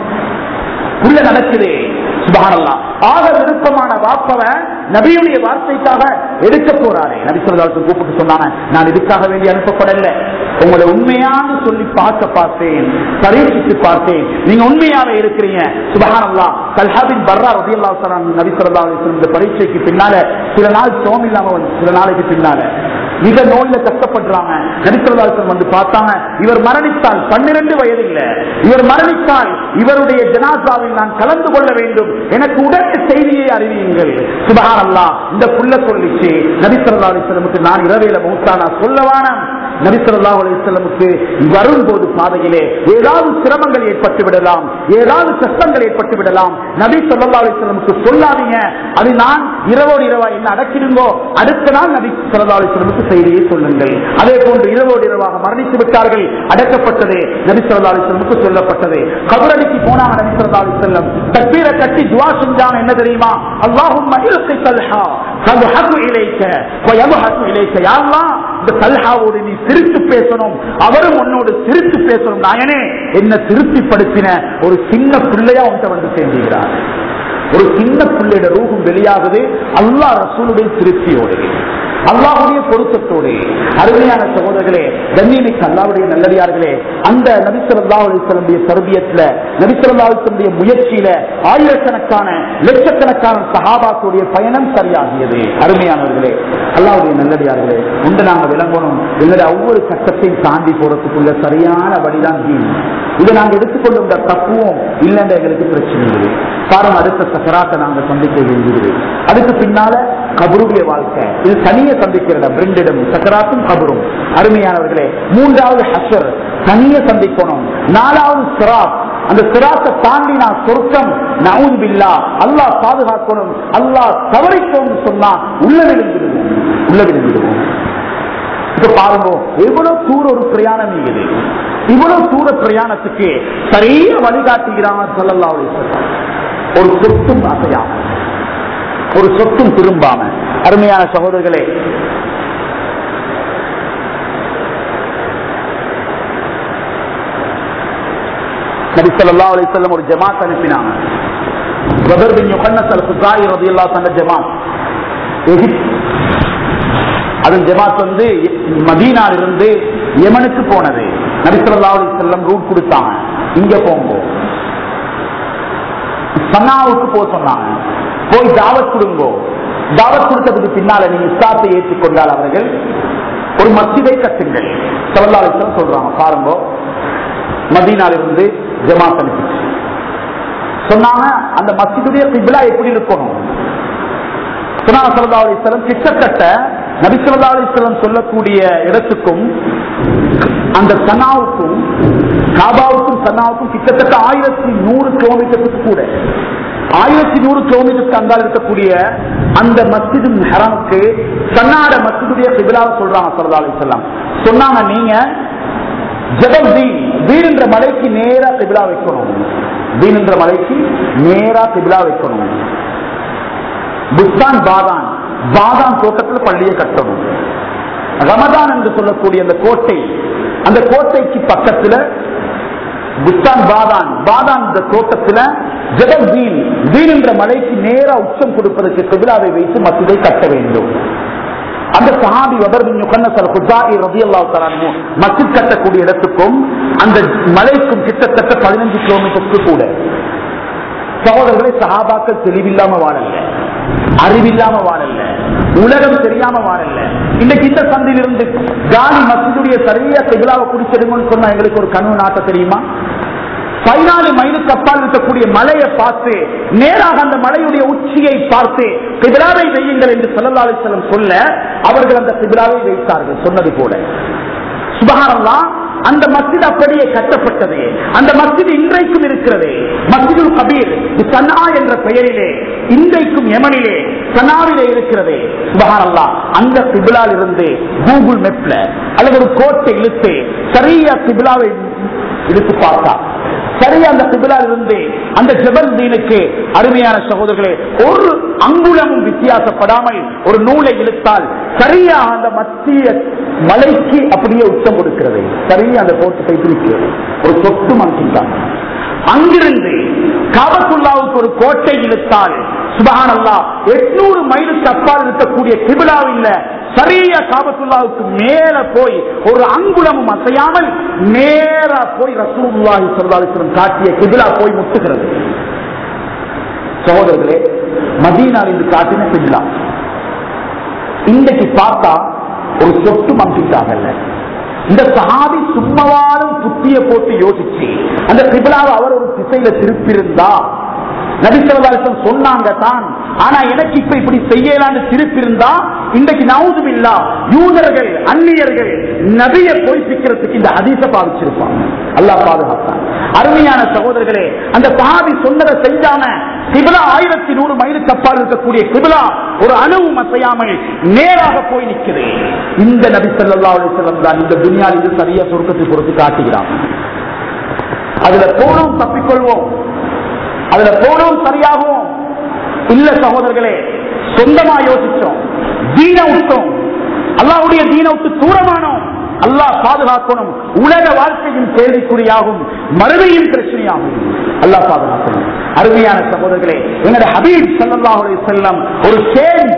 உள்ள நடக்குது. சுப்ஹானல்லாஹ். ஆக விருப்பமான வாப்பவை நபியுடைய வார்த்தைக்காக எடுக்க போறாரு. நபி ஸல்லல்லாஹு அலைஹி வஸல்லம் கூப்பிட்டு சொன்னாங்க, நான் இதுக்காக வேண்டி அனுப்பப்படல, உங்களை உண்மையான சொல்லி பார்க்க பார்த்தேன், பரீட்சித்து பார்த்தேன், நீங்க உண்மையாவே இருக்கிறீங்க. சுப்ஹானல்லாஹ். தல்ஹா பின் பர்ரா ரலியல்லாஹு தஆலா நபி ஸல்லல்லாஹு அலைஹி வஸல்லம் இந்த பரீட்சைக்கு பின்னால சில நாள் சோம் இல்லாம சில நாளைக்கு பின்னால மிக நோயில கஷ்டப்படுறாங்க. நபி ஸல்லல்லாஹு அலைஹி வஸல்லம் வந்து பார்த்தாங்க, இவர் மரணித்தால் 12 வயது இல்ல, இவர் மரணித்தால் இவருடைய ஜனாசாவில் நான் கலந்து கொள்ள வேண்டும், எனக்கு உடனே செய்தியை அறிவியுங்கள். சுப்ஹானல்லாஹ். இந்த புள்ள சொல்லிச்சு நபி ஸல்லல்லாஹு அலைஹி வஸல்லமுக்கு, நான் இரவேல மௌத்தானா சொல்லவான. நபி ஸல்லல்லாஹு அலைஹி வஸல்லமுக்கு வரும்போது பாதையிலே ஏதாவது சிரமங்கள் ஏற்பட்டு விடலாம், ஏதாவது கஷ்டங்கள் ஏற்பட்டு விடலாம். நபி ஸல்லல்லாஹு அலைஹி வஸல்லமுக்கு சொல்லாதீங்க, அது நான் இரவோடு இரவா என்ன அடக்கிடுங்கோ, அடுத்த நாள் நபி ஸல்லல்லாஹு அலைஹி வஸல்லமுக்கு செய்தியை சொல்லுங்கள். அதே போன்று இரவோடு இரவாக மரணித்து விட்டார்கள், அடக்கப்பட்டது நபி ஸல்லல்லாஹு அலைஹி வஸல்லமுக்கு சொல்லப்பட்டது. கபரடிக்கு போனாங்க நபி ஸல்லல்லாஹு அலைஹி வஸல்லம், தக்பீரை கட்டி துஆ செஞ்சாங்க. என்ன தெரியுமா? அல்லாஹும்ம இல்கி தல்ஹா ஃபதுஹு இலைக வயதுஹு இலைக. யா அல்லாஹ், இந்த தல்ஹாவோடு நீ சிரித்து பேசணும், அவரும் உன்னோடு சிரித்து பேசணும். நாயனே, என்ன திருப்திப்படுத்தின ஒரு சின்ன பிள்ளையா உன்கிட்ட வந்து சேர்ந்துகிறார். ஒரு சின்ன பிள்ளையோட ரூஹும் வெளியாகுது அல்லாஹ் ரசூலுடைய திருப்தியோடு, அல்லாஹ்வுடைய பொருத்தத்தோடு. அருமையான சகோதரர்களே, கண்ணியமிக்க அல்லாஹ்வுடைய நல்லடியார்களே, அந்த நபி ஸல்லல்லாஹு அலைஹி வஸல்லம் தர்பியத்துல, நபி ஸல்லல்லாஹு அலைஹி வஸல்லம் முயற்சியில ஆயிரக்கணக்கான லட்சக்கணக்கான சஹாபாக்களுடைய பயணம் சரியாகியது. அருமையானவர்களே, அல்லாஹ்வுடைய நல்லடியார்களே, ஒன்று நாங்க விளங்கணும், எங்களுடைய ஒவ்வொரு கட்டத்தையும் தாண்டி போறதுக்குள்ள சரியான வழிதான் தீன். இதை நாங்க எடுத்துக்கொள்ளும் தப்புவோம் இல்லைன்ற எங்களுக்கு பிரச்சனை இல்லை. காரணம், அடுத்த சக்கராத்தை நாங்க சந்திக்க வேண்டியது, அதுக்கு பின்னால கபருடைய வாழ்க்கை, இது தனிய சந்திக்கிற இடம், 2 இடம், சக்கராத்தும் கபரும். அருமையானவர்களே, 3வது ஹஷர் தனிய சந்திக்கணும். 4வது சிராத், அந்த சிராத்தை தாண்டி நான் சொர்க்கம், நஊது பில்லாஹ், அல்லாஹ் பாதுகாக்கணும். அல்லாஹ் தவறிக்கோம் சொன்னா உள்ள விழுந்துடுவோம். இப்ப பாருங்க, எவ்வளவு தூர ஒரு பிரயாணம் இது. இவ்வளவு தூர பிரயாணத்துக்கு சரியா வழிகாட்டுகிறாங்க ஸல்லல்லாஹு அலைஹி வஸல்லம். ஒரு சொத்தும் அசையாம, ஒரு சொத்தும் திரும்பாம. அருமையான சகோதரர்களே, நபி ஸல்லல்லாஹு அலைஹி வஸல்லம் ஒரு ஜமாத் அனுப்பினாங்க. பத்ர் பின் யுஹன்னஸ் அல்-குஸாயி ரலியல்லாஹு அன்ஹு ஜமாத், அது ஜமாத் வந்து மதீனால இருந்து யமனுக்கு போனது. நபி ஸல்லல்லாஹு அலைஹி வஸல்லம் ரூட் கொடுத்தாங்க, இங்க போங்க. சன்னாவுக்கு போக சொன்னாங்க, போய் தாவத் கொடுங்கோ. தாவத் கொடுத்ததுக்கு பின்னால நீங்க இஸ்லாத்தை ஏற்றுக்கொண்டால் அவர்கள் ஒரு மஸ்ஜிதை கட்டுங்கள். ஸல்லல்லாஹு அலைஹி வஸல்லம் சொல்றாங்க, பாருங்க, மதீனால இருந்து ஜமாத் அனுப்பி சொன்னாங்க, அந்த மஸ்ஜிதுடைய கிப்லா எப்படி இருக்கணும் சொன்னாங்க. ஸல்லல்லாஹு அலைஹி வஸல்லம் கிட்டத்தட்ட நபி ஸல்லல்லாஹு அலைஹி வஸல்லம் சொல்லக்கூடிய இடத்துக்கும் அந்த சனாவுக்கும் காபாவுக்கும் சனாவுக்கும் கிட்டத்தட்ட 1100 கிலோமீட்டருக்கு கூட, 1100 கிலோமீட்டருக்கு அங்கால் இருக்கக்கூடிய அந்த மஸ்ஜிது ஹரமுக்கு சன்னாட மஸ்ஜிதுடைய கிப்லாவை சொல்றாங்க ஸல்லல்லாஹு அலைஹி வஸல்லம். சொன்னாங்க, நீங்க ஜபல் தீன் என்ற மலைக்கு நேரா கிப்லா வைக்கணும். தீன் என்ற மலைக்கு நேரா கிப்லா வைக்கணும். புஸ்தான் பாதான் தோட்டத்தில் பள்ளியை கட்டணும். ரமதான் என்று சொல்லக்கூடிய அந்த கோட்டை, அந்த கோட்டைக்கு பக்கத்துல புஸ்தான் பாதான் இந்த தோட்டத்துல ஜபல் தீன் என்ற மலைக்கு நேரா உச்சம் கொடுப்பதற்கு கிப்லாவை வைத்து மஸ்ஜிதை கட்ட வேண்டும். அந்த சஹாபி வபர் பின் யுகன்னஸ் அல்-குஸாஇ ரலியல்லாஹு தஆலா அன்ஹு மஸ்ஜித் கட்டக்கூடிய இடத்துக்கும் அந்த மலைக்கும் கிட்டத்தட்ட 15 கிலோமீட்டருக்கு கூட. சகோதரர்களை, சஹாபாக்கள் தெளிவில்லாம வாழல, அறிவில்லாம வாழல, உலகம் தெரியாம வாழல. இன்னைக்கு இந்த சந்திலிருந்து காலி மஸ்ஜிதுடைய சரியா கிபிலாவை குடிச்சிடுங்கன்னு சொன்னா எங்களுக்கு ஒரு கனவு நாட்ட தெரியுமா? 14 மைலுக்கு அப்பால் இருக்கக்கூடிய மலையை பார்த்து நேராக அந்த மலையுடைய உச்சியை பார்த்து கிபிலாவை வையுங்கள் என்று ஸல்லல்லாஹு அலைஹி வஸல்லம் சொல்ல அவர்கள் அந்த கிபிலாவை வைத்தார்கள் சொன்னது போல. சுப்ஹானல்லாஹ், அந்த மஸ்ஜித் அப்படியே கட்டப்பட்டது. அந்த மஸ்ஜித் இன்றைக்கும் இருக்கிறது. மஸ்ஜிதுல் கபீர் சனா என்ற பெயரிலே இன்றைக்கும் யமனிலே சனாவிலே இருக்கிறது. சுப்ஹானல்லாஹ், அந்த கிபிலாவில் இருந்து கூகுள் மேப்ல அல்லது ஒரு கோட்டை இழுத்து சரியா கிபிலாவை இழுத்து பார்த்தா சரியா அந்த கிபிலாவில் இருந்து அந்த ஜபல் தீனுக்கு அருமையான சகோதரர்களே ஒரு அங்குலமும் வித்தியாசப்படாமல் ஒரு நூலை இழுத்தால் சரியா அந்த மத்திய மலைக்கு அப்படியே உச்சம் கொடுக்கிறது. சரியா அந்த கோட்டை பிரிக்கிறது. ஒரு சொத்து மங்கிட்டாங்க. அங்கிருந்து காபத்துல்லாவுக்கு ஒரு கோட்டை இழுத்தால் சுப்ஹானல்லாஹ் 800 மைலுக்கு அப்பால் இருக்கக்கூடிய கிபிலாவில் சரியா காபத்துல்லாவுக்கு மேல போய் ஒரு அங்குலமும் அசையாமல் நேரா போய் ரசூலுல்லாஹி ஸல்லல்லாஹு அலைஹி வஸல்லம் காட்டிய கிபிலா போய் முட்டுகிறது. சகோதரர்களே, மதீனாவில் காட்டின கிபிலா இன்றைக்கு பார்த்தா ஒரு சொட்டு மங்கிட்டாங்கல்ல. இந்த சஹாபி சும்மாவாலும் புத்திய போட்டு யோசிச்சு அந்த கிபிலாவை அவர் ஒரு திசையில திருப்பியிருந்தா நபி ஸல்லல்லாஹு அலைஹி வஸல்லம் சொன்னாங்க தான். ஆனா எனக்கு இப்ப இப்படி செய்யலான்னு திருப்பியிருந்தா இன்றைக்கு நவுதுபில்லாஹ் யூதர்கள் அந்நியர்கள் நபியை பொய்ப்பிக்கிறதுக்கு இந்த ஹதீஸை பாவிச்சிருப்பாங்க. அல்லாஹ் பாதுகாத்தான். அருமையான சகோதரர்களே, அந்த சஹாபி சொன்னதை செஞ்சாம கிபிலா 1100 மைலுக்கு அப்பால் இருக்கக்கூடிய கிபிலா ஒரு அணுவும் அசையாமல் நேராக போய் நிற்குது. இந்த நபி ஸல்லல்லாஹு அலைஹி வஸல்லம் தான் இந்த துன்யாவில் சரியா சொர்க்கத்தை பொறுத்து காட்டுகிறான். அதுல போனோம் தப்பிக்கொள்வோம், அதுல போனோம் சரியாகும் இல்ல. சகோதரர்களே, சொந்தமா யோசிச்சோம், தீன விட்டோம், அல்லாஹ்வுடைய தீன விட்டு தூரமானோம். அல்லாஹ் பாதுகாக்கணும். உலக வாழ்க்கையும் கேள்விக்குறியாகும், மறுமையும் பிரச்சனையாகும். அல்லாஹ் பாதுகாக்கணும். அருமையான சகோதரர்களே, எங்களுடைய ஹபீப் ஸல்லல்லாஹு அலைஹி வஸல்லம் ஒரு சேன்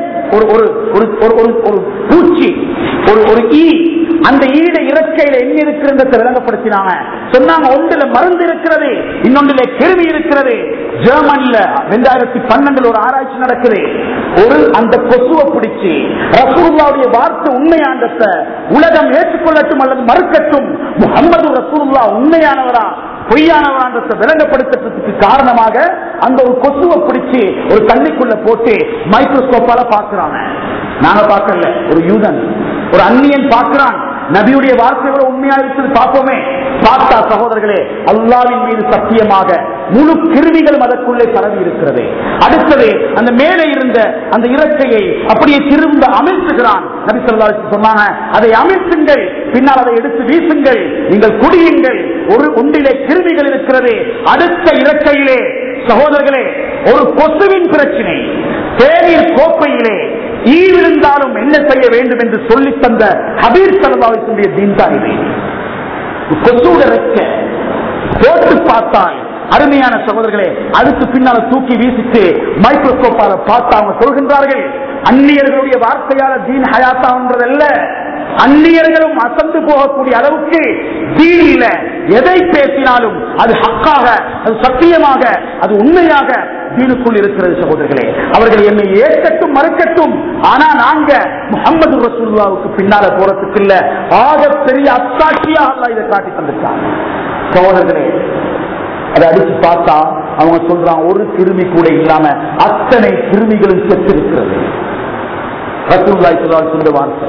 ஒரு பூச்சி ஒரு ஈ அந்த ஈட இறக்கையில என்ன இருக்கிறது விளங்கப்படுத்தினாங்க. சொன்னாங்க ஒன்றுல மருந்து இருக்கிறது, இன்னொன்றுல கிருமி இருக்கிறது. ஜெர்மன்ல 2012 ஒரு ஆராய்ச்சி நடக்குது. ஒரு அந்த கொசுவை பிடிச்சு ரசூலுல்லாஹ்வுடைய வார்த்தை உண்மையானத உலகம் ஏற்றுக்கொள்ளட்டும் அல்லது மறுக்கட்டும், முஹம்மது ரசூலுல்லாஹ் உண்மையானவரா பொய்யானவரான்றதை விளங்கப்படுத்துறதுக்கு காரணமாக அந்த ஒரு கொசுவை பிடிச்சு ஒரு தண்ணிக்குள்ள போட்டு மைக்ரோஸ்கோப்பால பாக்குறாங்க. நாங்க பார்க்கல, ஒரு யூதன் ஒரு அந்நியன் பார்க்கிறான். நபியுடைய வார்த்தைகளோட உண்மையா இருக்குது பார்ப்போமே. பார்த்தா சகோதரர்களே, அல்லாஹ்வின் மீது சத்தியமாக முழு கிருமிகளும் அதற்குள்ளே பரவி இருக்கிறது. அடுத்தது அந்த மேலே இருந்த அந்த இறக்கையை அப்படியே திரும்ப அமிழ்த்துகிறான். நபி ஸல்லல்லாஹு அலைஹி வஸல்லம் சொன்னாங்க, அதை அமிழ்த்துங்கள், பின்னால் அதை எடுத்து வீசுங்கள், நீங்கள் குடியுங்கள். ஒரு ஒன்றிலே கிருமிகள் இருக்கிறது. அடுத்த இறக்கையிலே சகோதரர்களே ஒரு கொசுவின் பிரச்சனை. தேநீர் கோப்பையிலே ஈவிருந்தாலும் என்ன செய்ய வேண்டும் என்று சொல்லி தந்த ஹபீர் ஸல்லல்லாஹு அலைஹி வஸல்லம் தீன் தான் இது. கொசுட ரெக்க போட்டு பார்த்தால் அருமையான சகோதரர்களே, அதுக்கு பின்னால தூக்கி வீசிட்டு மைக்ரோஸ்கோப்பால பார்த்து அவங்க சொல்கின்றார்கள், அந்நியர்களுடைய வார்த்தையால தீன் ஹயாத்தான்றதல்ல, அந்நியர்களும் அசந்து போகக்கூடிய அளவுக்கு தீன் இல்ல. எதை பேசினாலும் அது ஹக்காக, அது சத்தியமாக, அது உண்மையாக தீனுக்குள் இருக்கிறது. சகோதரர்களே, அவர்கள் என்னை ஏற்கட்டும் மறுக்கட்டும், ஆனா நாங்க முஹம்மது ரசூலுல்லாஹ்வுக்கு பின்னால போறதுக்கு இல்ல. ஆக பெரிய அத்தாட்சியாக அல்லாஹ் இதை காட்டி தந்திருக்காங்க. சகோதரர்களே, அதை அடிச்சு பார்த்தா அவங்க சொல்றாங்க, ஒரு கிருமி கூட இல்லாம அத்தனை கிருமிகளும் செத்து இருக்கிறது. ரசூலுல்லாஹி ஸல்லல்லாஹு அலைஹி வஸல்லம் வார்த்தை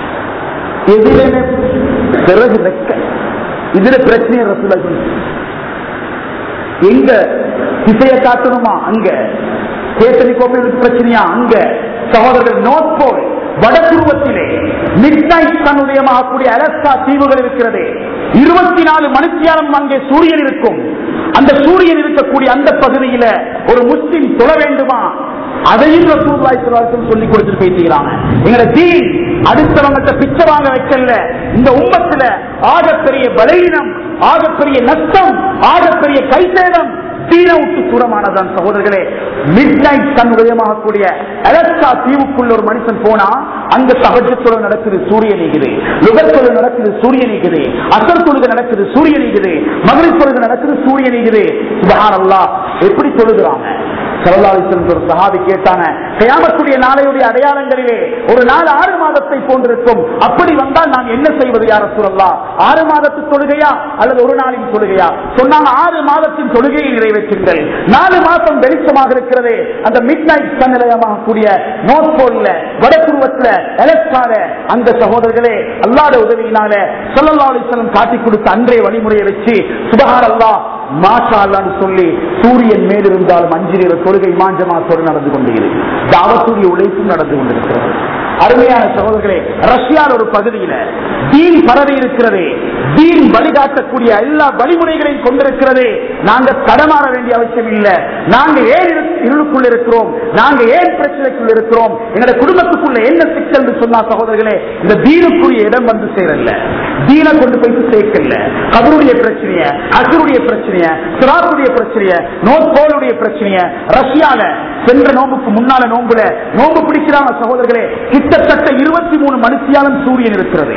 எதிரே பிறகு வெக்க இதுல பிரச்சனை. ரசூலுல்லாஹி எங்க திசையை காட்டணுமா அங்க, கேத்தனி கோப்பைகளுக்கு பிரச்சனையா அங்க. சகோதரர்கள், நோர்த் போல் வடதுருவத்திலே மிட் நைட் சன் உதயமாகக்கூடிய அலஸ்கா தீவுகள் இருக்கிறது. 24 மணித்தியாலம் அங்கே சூரியன் இருக்கும். அந்த சூரியன் இருக்கக்கூடிய அந்த பகுதியில ஒரு முஸ்லிம் தொழ வேண்டுமா, அதையும் ரசூலுல்லாஹி ஸல்லல்லாஹு அலைஹி வஸல்லம் சொல்லி கொடுத்து பேசுகிறாங்க. எங்கட தீன் அடுத்தவங்கள்ட்ட பிச்சை வாங்க வைக்கல. இந்த உம்மத்துல ஆகப்பெரிய பலவீனம், ஆகப்பெரிய நஷ்டம், ஆகப்பெரிய கைசேதம் தீனை விட்டு தூரமானதான் சகோதரர்களே. மிட் நைட் சன் உதயமாகக்கூடிய அலஸ்கா தீவுக்குள்ள ஒரு மனுஷன் போனா அங்க சகஜத்தோடு நடக்குது, சூரியன் நீக்குது. லுகத்தோடு நடக்குது, சூரியன் நீக்குது. அசர் தொழுகை நடக்குது, சூரியன் நீக்குது. மகரிப் தொழுகை நடக்குது, சூரியன் நீக்குது. சுப்ஹானல்லாஹ், எப்படி தொழுகிறாங்க? ஸல்லல்லாஹு அலைஹி வஸல்லம் ஒரு சஹாபி கேட்டாங்க, கியாமத்துடைய நாளையுடைய அடையாளங்களிலே ஒரு நாள் 6 மாதத்தை போன்றிருக்கும், அப்படி வந்தால் நான் என்ன செய்வது யா ரசூலல்லாஹ்? 6 மாதத்து தொழுகையா அல்லது ஒரு நாளின் தொழுகையா? சொன்னாங்க 6 மாதத்தின் தொழுகையை நிறைவேற்றுங்கள். 4 மாதம் வெளிச்சமாக இருக்கிறதே, அந்த மிட் நைட் சன் நிலையமாகக்கூடிய நோர்த் போல்ல வடதுருவத்துல அலஸ்கால அந்த சகோதரர்களே அல்லாஹ்வுடைய உதவியினால ஸல்லல்லாஹு அலைஹி வஸல்லம் காட்டிக் கொடுத்த அன்றைய வழிமுறையை வச்சு சுப்ஹானல்லாஹ் மாஷா அல்லாஹ்னு சொல்லி சூரியன் மேலிருந்தாலும் 5 நேர தொழுகை மாஞ்சமாத்தோடு நடந்து கொண்டிருக்கிறது. தாவத்துடைய உழைப்பும் நடந்து கொண்டிருக்கிறது. அருமையான சகோதரர்களே, ரஷ்யாவில் ஒரு பகுதியில தீன் பரவி இருக்கிறது, தீன் வழிகாட்டக்கூடிய எல்லா வழிமுறைகளையும் கொண்டிருக்கிறது. நாங்க தடமாற வேண்டிய அவசியம் இல்லை. நாங்க ஏன் இருளுக்குள்ள இருக்கிறோம், நாங்க ஏன் பிரச்சனைக்குள்ள இருக்கிறோம், எங்களுடைய குடும்பத்துக்குள்ள என்ன சிக்கல் சொன்னா சகோதரர்களே, இந்த தீனுக்குரிய இடம் வந்து சேரல, தீனை கொண்டு போய் சேர்க்கல. கபருடைய பிரச்சனைய, அசுருடைய பிரச்சனைய, சிராத்துடைய பிரச்சனைய, நோன்போலுடைய பிரச்சனைய ரஷ்யால சென்ற நோம்புக்கு முன்னால நோம்புல நோம்பு பிடிக்கிறாங்க சகோதரர்களே. கிட்டத்தட்ட 23 மணித்தியாலம் சூரியன் இருக்கிறது.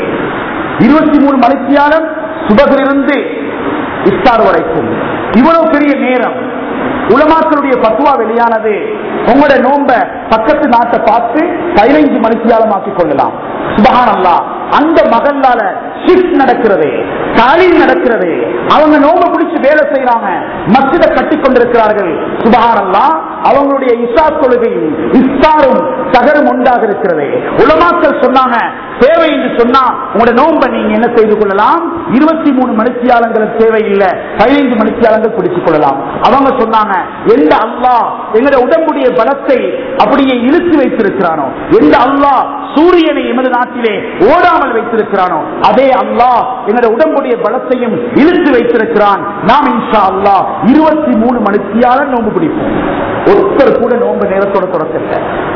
23 மணித்தியாலம் சுபகிலிருந்து இஃப்தார் வரைக்கும் இவ்வளவு பெரிய நேரம். உலமாக்களுடைய பத்துவா வெளியானது, உங்களுடைய நோம்ப பக்கத்து நாட்டை பார்த்து 15 மணித்தியாலம் ஆக்கிக் கொள்ளலாம். சுப்ஹானல்லாஹ், அந்த மகளால ஷிஃப்ட் நடக்கிறது, தாலீம் நடக்கிறது. அவங்க நோம்ப பிடிச்சு வேலை செய்யறாங்க, மஸ்ஜிதை கட்டி கொண்டிருக்கிறார்கள். சுப்ஹானல்லாஹ், அவங்களுடைய இஷா தொழுகையும் இஃப்தாரும் சகரும் ஒன்றாக இருக்கிறது. உலமாக்கள் சொன்னாங்க, தேவை என்று சொன்னா உங்களோட நோம்ப நீங்க என்ன செய்து கொள்ளலாம், 23 மணித்தியாலங்களுக்கு தேவையில்லை, 15 மணித்தியாலங்கள் பிடிச்சுக் கொள்ளலாம். அவங்க சொன்னாங்க, எந்த அல்லாஹ் எங்களுடைய உடம்புடைய பலத்தை அப்படியே இழுத்து வைத்திருக்கிறானோ, எந்த அல்லாஹ் சூரியனை எமது நாட்டிலே ஓடாமல் வைத்திருக்கிறானோ, அதே அல்லாஹ் எங்களுடைய உடம்புடைய பலத்தையும் இழுத்து வைத்திருக்கிறான். நாம் இன்ஷா அல்லாஹ் 23 மணித்தியாலம் நோம்பு பிடிப்போம். ஒருத்தர் கூட நோம்பு நேரத்தோட தொடக்கல,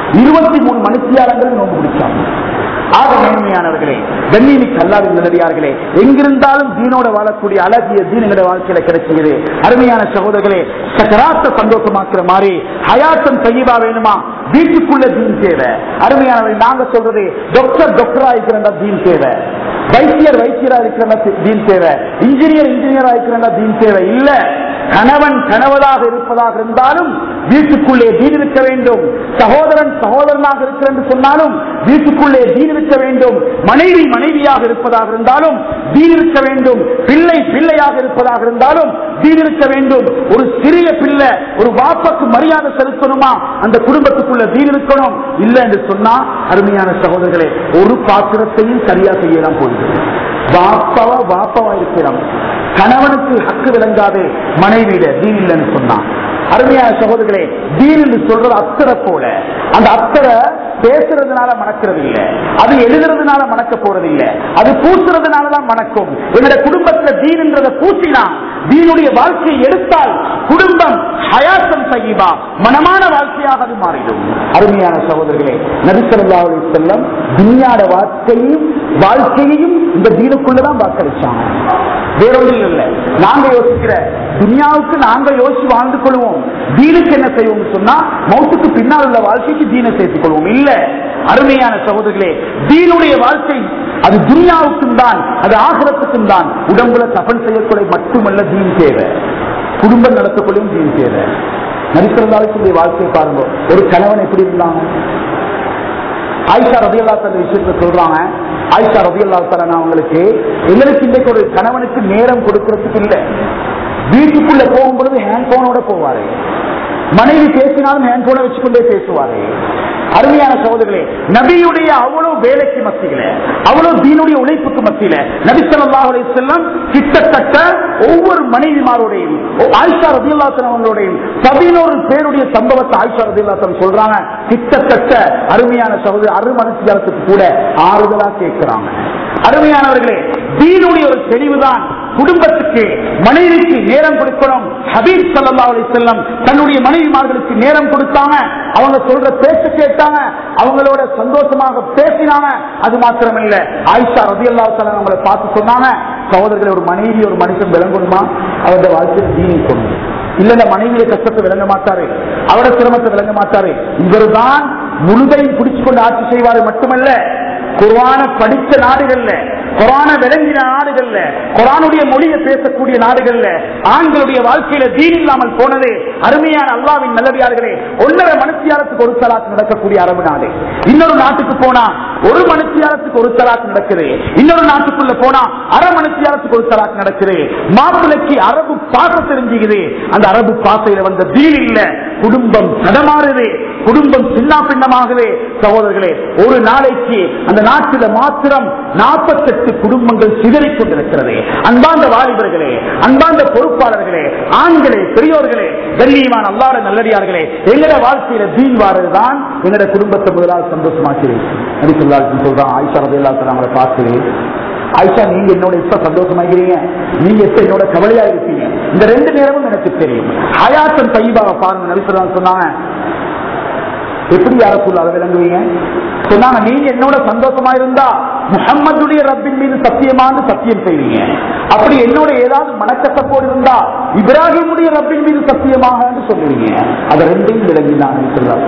23 மணித்தியாலங்கள் நோம்பு பிடிச்சாங்க. ஆக மேன்மையானவர்களே, கண்ணியமிக்க அல்லாஹ்வின் நல்லடியார்களே, எங்கிருந்தாலும் தீனோட வாழக்கூடிய அழகிய தீன் எங்களுடைய வாழ்க்கையில கிடைக்கிறது. அருமையான சகோதரர்களே, சக்கராத்த சந்தோஷமாக்குற மாதிரி ஹயாத்தம் தய்யிபா வேணுமா, வீட்டுக்குள்ள தீன் தேவை. அருமையானவர்கள், நாங்க சொல்றது டாக்டரா இருக்கிற தீன் தேவை, வைத்தியரா இருக்கிற தீன் தேவை, இன்ஜினியரா இருக்கிற தீன் தேவை இல்ல. கணவன் கணவனாக இருப்பதாக இருந்தாலும் வீட்டுக்குள்ளே தீன் இருக்க வேண்டும். சகோதரன் சகோதரனாக இருக்கிற சொன்னாலும் வீட்டுக்குள்ளே தீன் இருக்க வேண்டும். மனைவி மனைவியாக இருப்பதாக இருந்தாலும் தீன் இருக்க வேண்டும். பிள்ளை பிள்ளையாக இருப்பதாக இருந்தாலும் தீன் இருக்க வேண்டும். ஒரு சிறிய பிள்ளை ஒரு வாப்பாக்கு மரியாதை செலுத்தணுமா, அந்த குடும்பத்துக்குள்ள தீன் இருக்கணும். இல்ல என்று சொன்னா அருமையான சகோதரர்களே, ஒரு பாத்திரத்தையும் சரியா செய்யலாம் போகிறது. வாப்பாவா இருக்கிறோம், கணவனுக்கு ஹக்கு விளங்காது மனைவியில தீன் இல்லைன்னு சொன்னான். அருமையான சகோதரர்களே, தீன் என்று சொல்றது அத்தரை போல, அந்த அத்தரை பேசுறதுனால மணக்கிறது இல்லை, அது எழுதுறதுனால மணக்க போறது இல்லை, அது பூசுறதுனாலதான் மணக்கும். என்னோட குடும்பத்துல தீன் என்றதை பூசினா, தீனுடைய வாழ்க்கையை எடுத்தால் குடும்பம் ஹயாத்தம் தய்யிபா மனமான வாழ்க்கையாக அது மாறிடும். அருமையான சகோதரர்களே, நபி ஸல்லல்லாஹு அலைஹி வஸல்லம் துன்யாட வாழ்க்கையையும் இந்த தீனுக்குள்ளதான் வாக்களிச்சாங்க. வேறொன்றும் இல்லை. நாங்க யோசிக்கிற துன்யாவுக்கு நாங்க யோசிச்சு வாழ்ந்து கொள்வோம், தீனுக்கு என்ன செய்வோம் சொன்னா மௌத்துக்கு பின்னால் உள்ள வாழ்க்கைக்கு தீனை சேர்த்துக் கொள்வோம். இல்ல அருமையான சகோதரர்களே, தீனுடைய வாழ்க்கை அது துன்யாவுக்கும் தான், அது ஆகிரத்துக்கும் தான். உடம்புல கஃன் செய்யக்கூடிய மட்டுமல்ல தீன் தேவை, குடும்பம் நடத்தக்கூடிய தீன் தேவை. நபி ஸல்லல்லாஹு அலைஹி வஸல்லம் வாழ்க்கையை பாருங்க. ஒரு கணவன் எப்படி இருந்தாங்க, ஆயிஷா ரலியல்லாஹு அன்ஹா விஷயத்தை சொல்றாங்க. ஆயிஷா ரலியல்லாஹு அன்ஹா அவங்களுக்கு, எங்களுக்கு இன்றைக்கு ஒரு கணவனுக்கு நேரம் கொடுக்கறதுக்கு இல்லை, வீட்டுக்குள்ள போகும்பொழுது ஹேண்ட் போனோட போவாரு, மனைவி பேசினாலும் ஹேண்ட் போனை வச்சுக்கொண்டே பேசுவாரு. அருமையான சகோதரர்களே, நபியுடைய அவ்வளவு வேலைக்கு மத்தியில, அவ்வளவு தீனுடைய உழைப்புக்கு மத்தியில நபி ஸல்லல்லாஹு அலைஹி வஸல்லம் கிட்டத்தட்ட ஒவ்வொரு மனைவிமாரோடையும் ஆயிஷா ரலியல்லாஹு அன்ஹா அவங்களோடையும் 11 பேருடைய சம்பவத்தை ஆயிஷா ரலியல்லாஹு அன்ஹா சொல்றாங்க. கிட்டத்தட்ட அருமையான சகோதரர் அருமனசியாலத்துக்கு கூட ஆறுதலா கேட்கிறாங்க. அருமையானவர்களே, தீனுடைய ஒரு தெளிவுதான் குடும்பத்துக்கு மனைவிக்கு நேரம் கொடுக்கணும். ஹபீப் ஸல்லல்லாஹு அலைஹி வஸல்லம் தன்னுடைய மனைவிமார்களுக்கு நேரம் கொடுத்தாங்க. அவங்க சொல்ற பேச்சு கேட்டாங்க, அவங்களோட சந்தோஷமாக பேசினாங்க. அது மாத்திரமல்ல, ஆயிஷா ரலியல்லாஹு அன்ஹா அவங்களை பார்த்து சொன்னாங்க, சகோதரர்களை, ஒரு மனைவி ஒரு மனுஷன் விளங்கணுமா, அவருடைய வாழ்க்கையில் தீன் இருக்கணும். இல்ல மனைவிய கஷ்டத்தை விளங்க மாட்டாரு, அவட சிரமத்தை விளங்க மாட்டாரு. இவர்தான் முழுதையும் பிடிச்சு கொண்டு ஆட்சி செய்வாரு. மட்டுமல்ல, குர்ஆனை படித்த நாடுகள்ல, குர்ஆனை விளங்கின நாடுகள்ல, குர்ஆனுடைய மொழியை பேசக்கூடிய நாடுகள்ல ஆண்களுடைய வாழ்க்கையில தீன் இல்லாமல் போனது. அருமையான அல்லாஹ்வின் நல்லடியார்களே, 1.5 மணித்தியாலத்துக்கு ஒரு தலாக் நடக்கக்கூடிய அரபு நாடு. இன்னொரு நாட்டுக்கு போனா 1 மணித்தியாலத்துக்கு ஒரு தலாக் நடக்குது. இன்னொரு நாட்டுக்குள்ள போனா அரை மணித்தியாலத்துக்கு ஒரு தலாக் நடக்குது. மாப்பிளைக்கு அரபு பாச தெரிஞ்சுக்குது, அந்த அரபு பாசையில வந்த தீன் இல்ல, குடும்பம் தடமாறுது, குடும்பம் சின்ன பின்னமாகவே. சகோதரர்களே, ஒரு நாளைக்கு அந்த நாட்டில மாத்திரம் 48 குடும்பங்கள் சிதறிக் கொண்டிருக்கிறது. அன்பார்ந்த வாலிபர்களே, அன்பார்ந்த பொறுப்பாளர்களே, ஆண்களே, பெரியோர்களே, கண்ணியமான அல்லாஹ்வின் நல்லடியார்களே, எங்கட வாழ்க்கையில தீன் வாரதுதான் எங்கட குடும்பத்தை முதலாவது சந்தோஷமாக்கிறேன். நபி ஸல்லல்லாஹு அலைஹி வஸல்லம் சொல்றாங்க, ஆயிஷா ரலியல்லாஹு அன்ஹா அவங்களை பார்த்து, ஆயிஷா நீங்க என்னோட எப்ப சந்தோஷமாகிறீங்க, நீங்க எப்ப என்னோட கவலையா இருப்பீங்க, இந்த 2 நேரமும் எனக்கு தெரியும். ஹயாத்தன் தய்யிபாவை பாருங்க. நபி ஸல்லல்லாஹு அலைஹி வஸல்லம் சொன்னாங்க, எப்படி யாருக்குள்ள அதை விளங்குவீங்க? சொன்னாங்க, நீங்க என்னோட சந்தோஷமா இருந்தா முஹம்மதுடைய ரப்பின் மீது சத்தியமாக சத்தியம் செய்வீங்க. அப்படி என்னோட ஏதாவது மனக்கசப்போடு இருந்தா இப்ராஹிமுடைய ரப்பின் மீது சத்தியமாக சொல்லுவீங்க. அதை 2ஐயும் விளங்கினாங்க சொல்றாங்க.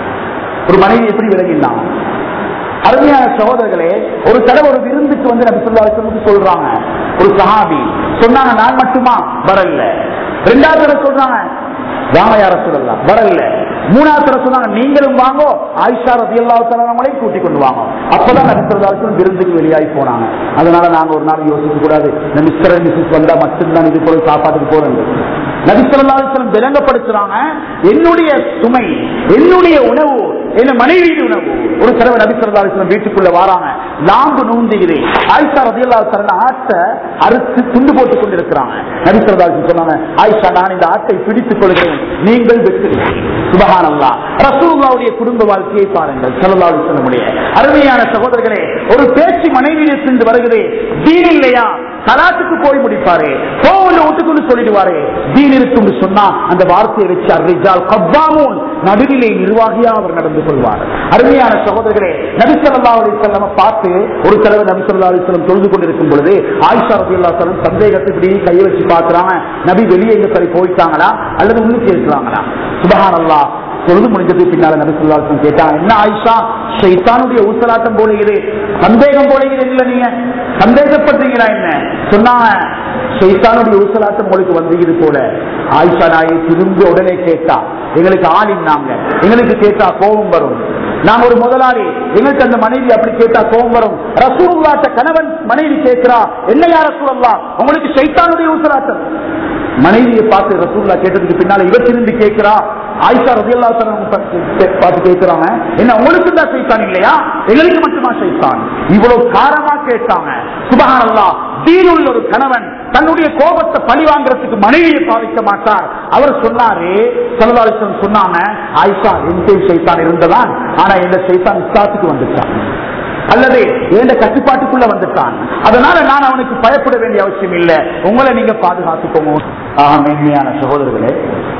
ஒரு மனைவி எப்படி விளங்கினாங்க? அருமையான சகோதரர்களே, ஒரு தடவை ஒரு விருந்துக்கு வந்து நபி ஸல்லல்லாஹு அலைஹி வஸல்லம் சொல்றாங்க, ஒரு சஹாபி சொன்னாங்க, நான் மட்டுமா வரல. 2வது தடவை சொல்றாங்க, வாங்க யா ரசூலல்லாஹ், வரல. 3வது தடவை சொன்னாங்க, நீங்களும் வாங்க, ஆயிஷா ரலியல்லாஹு தஆலா அவங்களையும் கூட்டிக் கொண்டு வாங்க. அப்பதான் நபி ஸல்லல்லாஹு அலைஹி வஸல்லம் விருந்துக்கு வெளியாகி போனாங்க. அதனால நாங்க ஒரு நாள் யோசிக்க கூடாது, மிஸ்டர் அண்ட் மிஸ்ஸஸ் வந்தா மட்டும்தான் இது போல சாப்பாட்டுக்கு போறேன். நபி ஸல்லல்லாஹு அலைஹி வஸல்லம் விளங்கப்படுத்துறாங்க, என்னுடைய சுமை, என்னுடைய உணவு, என்ன மனைவியின் உணவு. ஒரு தடவை நபி ஸல்லல்லாஹு அலைஹி வஸல்லம் வீட்டுக்குள்ள வராங்க, லாம்பு நூந்துகிறே, ஆயிஷா ரலியல்லாஹு தஆலா ஆட்டை அறுத்து துண்டு போட்டுக் கொண்டிருக்கிறாங்க. நபி ஸல்லல்லாஹு அலைஹி வஸல்லம் சொன்னாங்க, ஆயிஷா நான் இந்த ஆட்டை பிடித்துக் கொள்கிறேன், நீங்கள் வெற்றி. சுப்ஹானல்லாஹ். ரசூலுல்லாஹ்வுடைய குடும்ப வாழ்க்கையை பாருங்கள். ஸல்லல்லாஹு அலைஹி வஸல்லம் அருமையான சகோதரர்களே, ஒரு பேச்சு மனைவியிலிருந்து வருகிறது, தீன் இல்லையா தலாத்துக்கு போய் முடிப்பாரு, போன விட்டுக்கொண்டு சொல்லிடுவாரு. தீன் இருக்கும் சொன்னா அந்த வார்த்தையை வச்சு அர்ரிஜால் கவ்வாமூன், நடுவிலே நிர்வாகியா அவர் நடந்து கொள்வார். அருமையான சகோதரர்களே, நபி ஸல்லல்லாஹு அலைஹி வஸல்லம் பார்த்து ஒரு தடவை நபி ஸல்லல்லாஹு அலைஹி வஸல்லம் தொழுது கொண்டிருக்கும் பொழுது ஆயிஷா ரலியல்லாஹு அன்ஹா சந்தேகத்தை இப்படி கையை வச்சு பார்க்கறாங்க, நபி வெளியே எங்க சரி போயிட்டாங்களா அல்லது உள்ளுக்கு இருக்கிறாங்களா? சுப்ஹானல்லாஹ். தொழுது முடிஞ்சதுக்கு பின்னால நபி ஸல்லல்லாஹு அலைஹி வஸல்லம் கேட்டாங்க, என்ன ஆயிஷா ஷைத்தானுடைய ஊசலாட்டம் போலீது, சந்தேகம் போலீது, இல்ல நீங்க சந்தேகப்படுறீங்களா என்ன? சொன்னாங்க, ஷைத்தானுடைய ஊசலாட்டம் உங்களுக்கு வந்தீங்க போல. ஆயிஷா நாயை திரும்பி உடனே கேட்டா, எங்களுக்கு ஆளின் நாங்க, எங்களுக்கு கேட்டா கோபம் வரும். நாங்க ஒரு முதலாளி, எங்களுக்கு அந்த மனைவி அப்படி கேட்டா கோபம் வரும். ரசூலுல்லாஹ் கணவன் மனைவி கேட்கிறா, என்ன யா ரசூலல்லாஹ் உங்களுக்கு ஷைத்தானுடைய ஊசலாட்டம்? மனைவியை பார்த்து ரசூலுல்லாஹ் கேட்டதுக்கு பின்னால இவர் திரும்பி கேட்கிறா, ஆயிஷா ரலியல்லாஹு அன்ஹா பார்த்து கேட்கிறாங்க, என்ன உங்களுக்கு தான் ஷைத்தான் இல்லையா, எங்களுக்கு மட்டுமா ஷைத்தான்? இவ்வளவு காரமா கேட்டாங்க. சுப்ஹானல்லாஹ். தீனுள்ள ஒரு கணவன் தன்னுடைய கோபத்தை பழி வாங்குறதுக்கு மனைவியை பாவிக்க மாட்டார். அவர் சொன்னாரு, ஸல்லல்லாஹு அலைஹி வஸல்லம் சொன்னாங்க, ஆயிஷா எந்த ஷைத்தான் இருந்ததான், ஆனா இந்த ஷைத்தான் இஸ்லாத்துக்கு வந்துட்டான் அல்லது எந்த கட்டுப்பாட்டுக்குள்ள வந்துட்டான், அதனால நான் அவனுக்கு பயப்பட வேண்டிய அவசியம் இல்லை, உங்களை நீங்க பாதுகாத்துக்கோங்க. மேன்மையான சகோதரர்களே,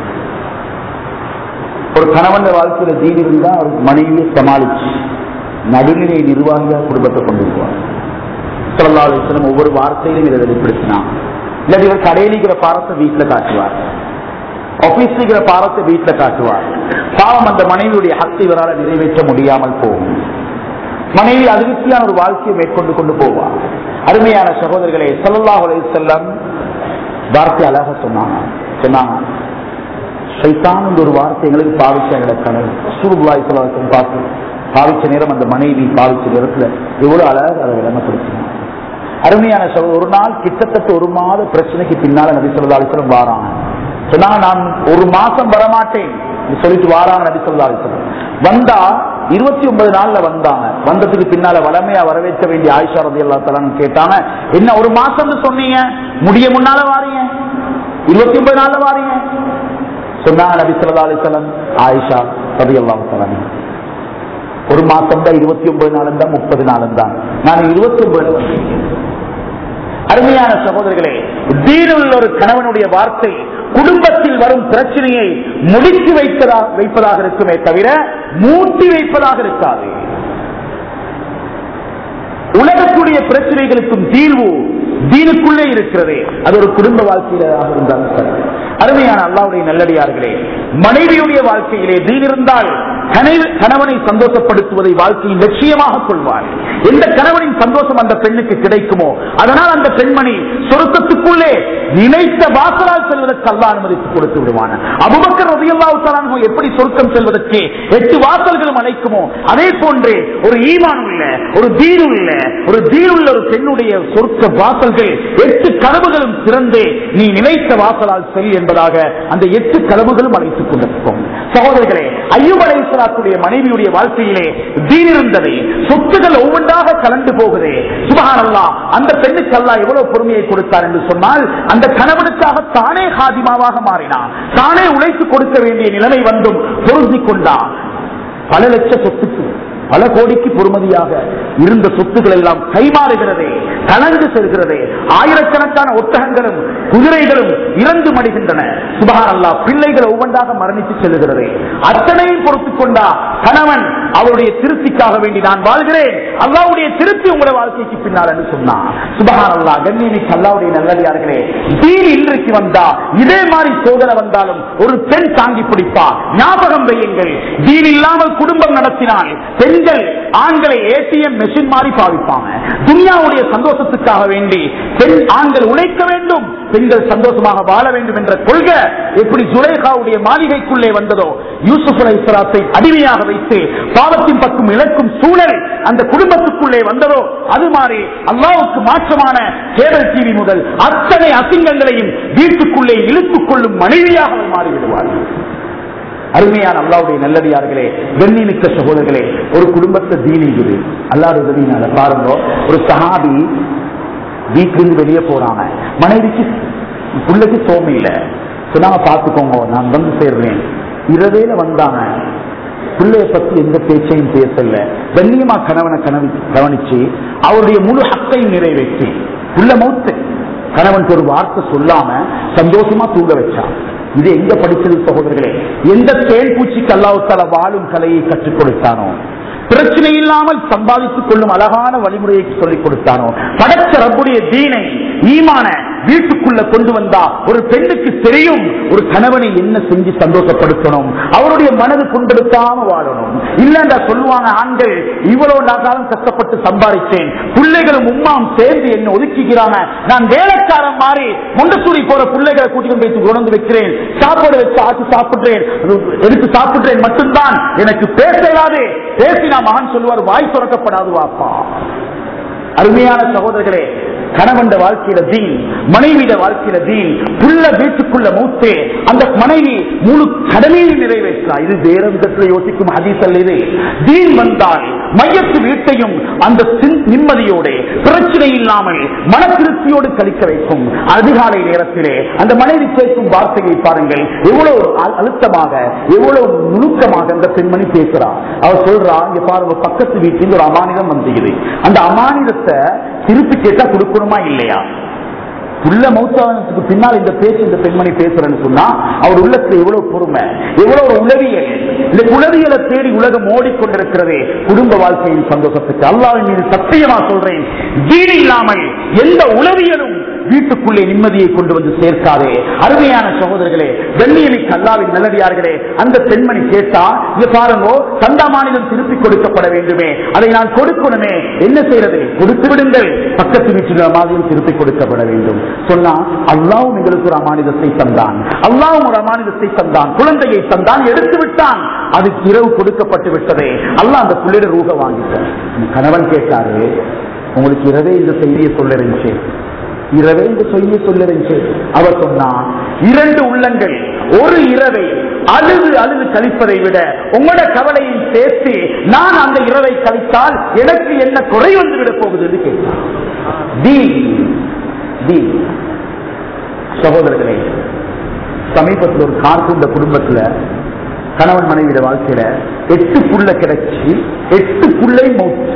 ஒரு கணவன் வாழ்க்கையில தீன் இருந்தா ஒரு மனைவியை சமாளிச்சு நடுநிலை நிர்வாகியாக குடும்பத்தை கொண்டிருப்பார். ஸல்லல்லாஹு அலைஹி வஸல்லம் ஒவ்வொரு வார்த்தையிலும் இதை வெளிப்படுத்தினான். இல்லாட்டி இவர் கடையிலிக்கிற பாரத்தை வீட்டுல காட்டுவார், ஆபீஸ்ல பாரத்தை வீட்டுல காட்டுவார். பாவம் அந்த மனைவியுடைய ஹக்கை இவரால் நிறைவேற்ற முடியாமல் போகும். மனைவி அதிர்ச்சியான ஒரு வாழ்க்கையை மேற்கொண்டு கொண்டு போவார். அருமையான சகோதரர்களே, ஸல்லல்லாஹு அலைஹி வஸல்லம் வார்த்தை அழகா சொன்னாங்க, ஷைத்தான் ஒரு வார்த்தை எங்களுக்கு பாவிச்ச கணவன் ரசூலுல்லாஹி ஸல்லல்லாஹு அலைஹி வஸல்லம் பார்த்து பாவிச்ச நேரம், அந்த மனைவி பாவிச்ச நேரத்துல எவ்வளவு அழகாக அதை விளங்கப்படுத்தினார். அருமையான ஒரு நாள் கிட்டத்தட்ட 1 மாத பிரச்சனைக்கு பின்னால நபி ஸல்லல்லாஹு அலைஹி வஸல்லம் வாராங்க. சொன்னாங்க, நான் 1 மாசம் வரமாட்டேன் சொல்லிட்டு வாராங்க நபி ஸல்லல்லாஹு அலைஹி வஸல்லம். வந்தா 29 நாள்ல வந்தாங்க. வந்ததுக்கு பின்னால வளமையா வரவேற்க வேண்டிய ஆயிஷா ரலியல்லாஹு தஆலா கேட்டாங்க, என்ன 1 மாசம் சொன்னீங்க, முடிய முன்னால வாரீங்க, 29 நாள்ல வாரீங்க? சொன்னாங்க நபி ஸல்லல்லாஹு அலைஹி வஸல்லம், ஆயிஷா ரலியல்லாஹு தஆலா 1 மாசம் தான், 29 நாளும் தான், 30 நாளும் தான், நான் 29. அருமையான சகோதரர்களே, தீனுள்ள ஒரு கணவனுடைய வார்த்தை குடும்பத்தில் வரும் பிரச்சனையை முடித்து வைப்பதாக இருக்குமே தவிர மூட்டி வைப்பதாக இருக்காது. உலகக்கூடிய பிரச்சனைகளுக்கும் தீர்வு தீனுக்குள்ளே இருக்கிறது. அது ஒரு குடும்ப வாழ்க்கையாக இருந்தாலும் சரி, அருமையான அல்லாஹ்வுடைய நல்லடியார்களே, மனைவியுடைய வாழ்க்கையிலே தீன் இருந்தால் கணவனை சந்தோஷப்படுத்துவதை வாழ்க்கையின் லட்சியமாக கொள்வார். எந்த கணவனின் சந்தோஷம் அந்த பெண்ணுக்கு கிடைக்குமோ அதனால் அந்த பெண்மணி சொர்க்கத்துக்குள்ளே நினைத்த வாசலால் செல்வதற்கு அல்லாஹ் அனுமதித்து கொடுத்து விடுவான். அபூபக்கர் ரலியல்லாஹு தஆலா அன்ஹு எப்படி சொர்க்கம் செல்வதற்கு 8 வாசல்களும் அழைக்குமோ அதே போன்றே ஒரு ஈமான் உள்ள ஒரு தீன் உள்ள ஒரு பெண்ணுடைய சொர்க்க வாசல்கள் 8 கதவுகளும் திறந்தே நீ நினைத்த வாசலால் செல் என்பதாக அந்த 8 கதவுகளும் அழைத்துக் கொண்டிருக்கும். சகோதரர்களே, அய்யூப் அலைஹிஸ்ஸலாத்துடைய மனைவியுடைய வாழ்க்கையிலே தீன் இருந்தது. சொத்துகள் ஒவ்வொன்றாக கலந்து போகுது. சுப்ஹானல்லாஹ், அந்த பெண்ணுக்கு அல்லாஹ் எவ்வளவு பொறுமையை கொடுத்தார் என்று சொன்னால் அந்த கணவனுக்காக தானே ஹாதிமாவாக மாறினார். தானே உழைத்து கொடுக்க வேண்டிய நிலைமை வந்தும் பொருந்திக் கொண்டார். பல லட்ச சொத்துக்கு பல கோடிக்கு பொறுமதியாக இருந்த சொத்துக்கள் எல்லாம் கைமாறுகிறதே, கலந்து செல்கிறதே. ஆயிரக்கணக்கான ஒட்டகங்களும் குதிரைகளும் இறந்து மடிகின்றன. சுப்ஹானல்லாஹ், பிள்ளைகள் ஒவ்வொன்றாக மரணித்து செல்கிறது. அத்தனையும் பொறுத்துக் கொண்டா கணவன் அவருடைய திருப்திக்காக வேண்டி நான் வாழ்கிறேன், அல்லாஹ்வுடைய திருப்தி உங்களுடைய வாழ்க்கைக்கு பின்னால் என்று சொன்னான். சுப்ஹானல்லாஹ், கண்ணியமிக்க அல்லாஹ்வுடைய நல்லடியார்களே, தீன் இன்றைக்கு வந்தா இதே மாதிரி சோதனை வந்தாலும் ஒரு பெண் தாங்கி பிடிப்பா. ஞாபகம் வையுங்கள், தீன் இல்லாமல் குடும்பம் நடத்தினால் பெண்கள் ஆண்களை ஏடிஎம் மெஷின் மாதிரி பாவிப்பாங்க. துன்யாவுடைய சந்தோஷத்துக்காக வேண்டி ஆண்கள் உழைக்க வேண்டும், பெண்கள் சந்தோஷமாக வாழ வேண்டும் என்ற கொள்கை எப்படி ஜுலைஹாவுடைய மாளிகைக்குள்ளே வந்ததோ, யூசுப் அலைஹிஸ்ஸலாத்தை அடிமையாக வைத்து பாவத்தின் பக்கம் இழக்கும் சூழல் அந்த குடும்பத்துக்குள்ளே வந்ததோ அது மாதிரி அல்லாஹ்வுக்கு மாற்றமான கேபிள் டிவி முதல் அத்தனை அசிங்கங்களையும் வீட்டுக்குள்ளே இழுத்துக் கொள்ளும் மனைவியாக மாறிவிடுவார்கள். அருமையான அல்லாஹ்வுடைய நல்லடியார்களே, கண்ணியமிக்க சகோதரர்களே, ஒரு குடும்பத்தை தீனிக்குது அல்லாஹ்வுடைய உதவியினால பாருங்க. ஒரு சஹாபி வீட்டிலிருந்து வெளியே போறாங்க, மனைவிக்கு பிள்ளைக்கு சோம இல்ல சொன்னாங்க, பாத்துக்கோங்க நான் வந்து சேர்றேன். இரவேல வந்தாங்க, பிள்ளைய பத்தி எந்த பேச்சையும் பேசல, கண்ணியமா கணவனை கவனிச்சு அவருடைய முழு ஹக்கையும் நிறைவேற்றி உள்ள மௌத்து கணவனுக்கு ஒரு வார்த்தை சொல்லாம சந்தோஷமா தூங்க வச்சான். இது எங்க படிச்சது சகோதரர்களே? எந்த தேன் பூச்சிக்கு அல்லாஹ் தஆலா வாழும் கலையை கற்றுக் கொடுத்தானோ, பிரச்சனை இல்லாமல் சம்பாதித்துக் கொள்ளும் அழகான வழிமுறையை சொல்லிக் கொடுத்தானோ, படைச்ச ரப்புடைய தீனை ஈமான வீட்டுக்குள்ள கொண்டு வந்தா ஒரு பெண்ணுக்கு தெரியும் ஒரு கணவனை என்ன செஞ்சு சந்தோஷப்படுத்தணும், அவருடைய மனது கொண்டெடுக்காம வாழணும். இல்லண்டா சொல்லுவாங்க ஆண்கள், இவ்வளவு நாளும் கஷ்டப்பட்டு சம்பாதிச்சேன், பிள்ளைகளும் உம்மாவும் சேர்ந்து என்ன ஒதுக்கிக்கிறாங்க, நான் வேலைக்காரன் மாறி முண்டசூரி போற பிள்ளைகளை கூட்டிக் வைத்து கொண்டு வைக்கிறேன், சாப்பாடு வச்சு ஆக்கி சாப்பிடுறேன், எடுத்து சாப்பிடுறேன் மட்டும்தான், எனக்கு பேசலாது. பேசினா மகன் சொல்லுவார், வாய் துறக்கப்படாது வாப்பா. அருமையான சகோதரர்களே, கணவன் வாழ்க்கையில தீன், மனைவியிட வாழ்க்கையில தீன், புள்ள வீட்டுக்குள்ள மூத்தே அந்த மனைவி முழு கடமையை நிறைவேற்றார். இது வேற விதத்தில் யோசிக்கும் ஹதீஸ் அல்ல. இது தீன் வந்தால் மையத்து வீட்டையும் அந்த நிம்மதியோட பிரச்சனை இல்லாமல் மன திருப்தியோடு கழிக்க வைக்கும். அதிகாலை நேரத்திலே அந்த மனைவி பேசும் வார்த்தையை பாருங்கள், எவ்வளவு அழுத்தமாக எவ்வளவு நுணுக்கமாக அந்த பெண்மணி பேசுறார். அவர் சொல்றா, இங்க பாருங்க, பக்கத்து வீட்டில் ஒரு அமானிதம் வந்தது, அந்த அமானிதத்தை திருப்பி கேட்டா கொடுக்கணுமா இல்லையா? உள்ள மௌத்தானத்துக்கு பின்னால் இந்த பேச்சு இந்த பெண்மணி பேசுறேன்னு சொன்னா அவர் உள்ளத்துல எவ்வளவு பொறுமை, எவ்வளவு உளவியல். இந்த உளவியலை தேடி உலகம் ஓடிக்கொண்டிருக்கிறதே குடும்ப வாழ்க்கையின் சந்தோஷத்துக்கு. அல்லாஹ்வின் மீது சத்தியமா சொல்றேன், தீன் இல்லாமல் எந்த உளவியலும் வீட்டுக்குள்ளே நிம்மதியை கொண்டு வந்து சேர்க்காதே. அருமையான சகோதரர்களே, கண்ணியமிக்க அல்லாஹ்வின் நல்லடியார்களே, அந்த பெண்மணி கேட்டா, இங்க பாருங்க, சந்தா மாநிலம் திருப்பி கொடுக்கப்பட வேண்டுமே, அதை நான் கொடுக்கணுமே, என்ன செய்யறது? கொடுத்து விடுங்கள், பக்கத்து வீட்டில் மாதிரியும் திருப்பி கொடுக்கப்பட வேண்டும் சொன்னா, அல்லாஹ் எங்களுக்கு ஒரு அமானிதத்தை தந்தான், அல்லாஹ் ஒரு அமானிதத்தை தந்தான், குழந்தையை தந்தான், எடுத்து விட்டான், அதுக்கு இரவு கொடுக்கப்பட்டு விட்டதே, அல்லாஹ் அந்த பிள்ளைய ரூக வாங்கிட்டான். கணவன் கேட்டாரு, உங்களுக்கு இரவே இந்த செய்தியை சொல்லிருந்துச்சு, இரவே இந்த சொல்லிருந்துச்சு. அவர் சொன்னா, 2 உள்ளங்கள் ஒரு இரவை அழுது அழுது கழிப்பதை விட உங்களோட கவலையை சேர்த்து நான் அந்த இரவை கழித்தால் எனக்கு என்ன குறை வந்து விட போகுது என்று கேட்டார். சகோதரர்களே, சமீபத்தில் ஒரு கார்கூண்ட குடும்பத்துல கணவன் மனைவியோட வாழ்க்கையில 8 புள்ள கிடைச்சி 8 புள்ளை மௌத்து.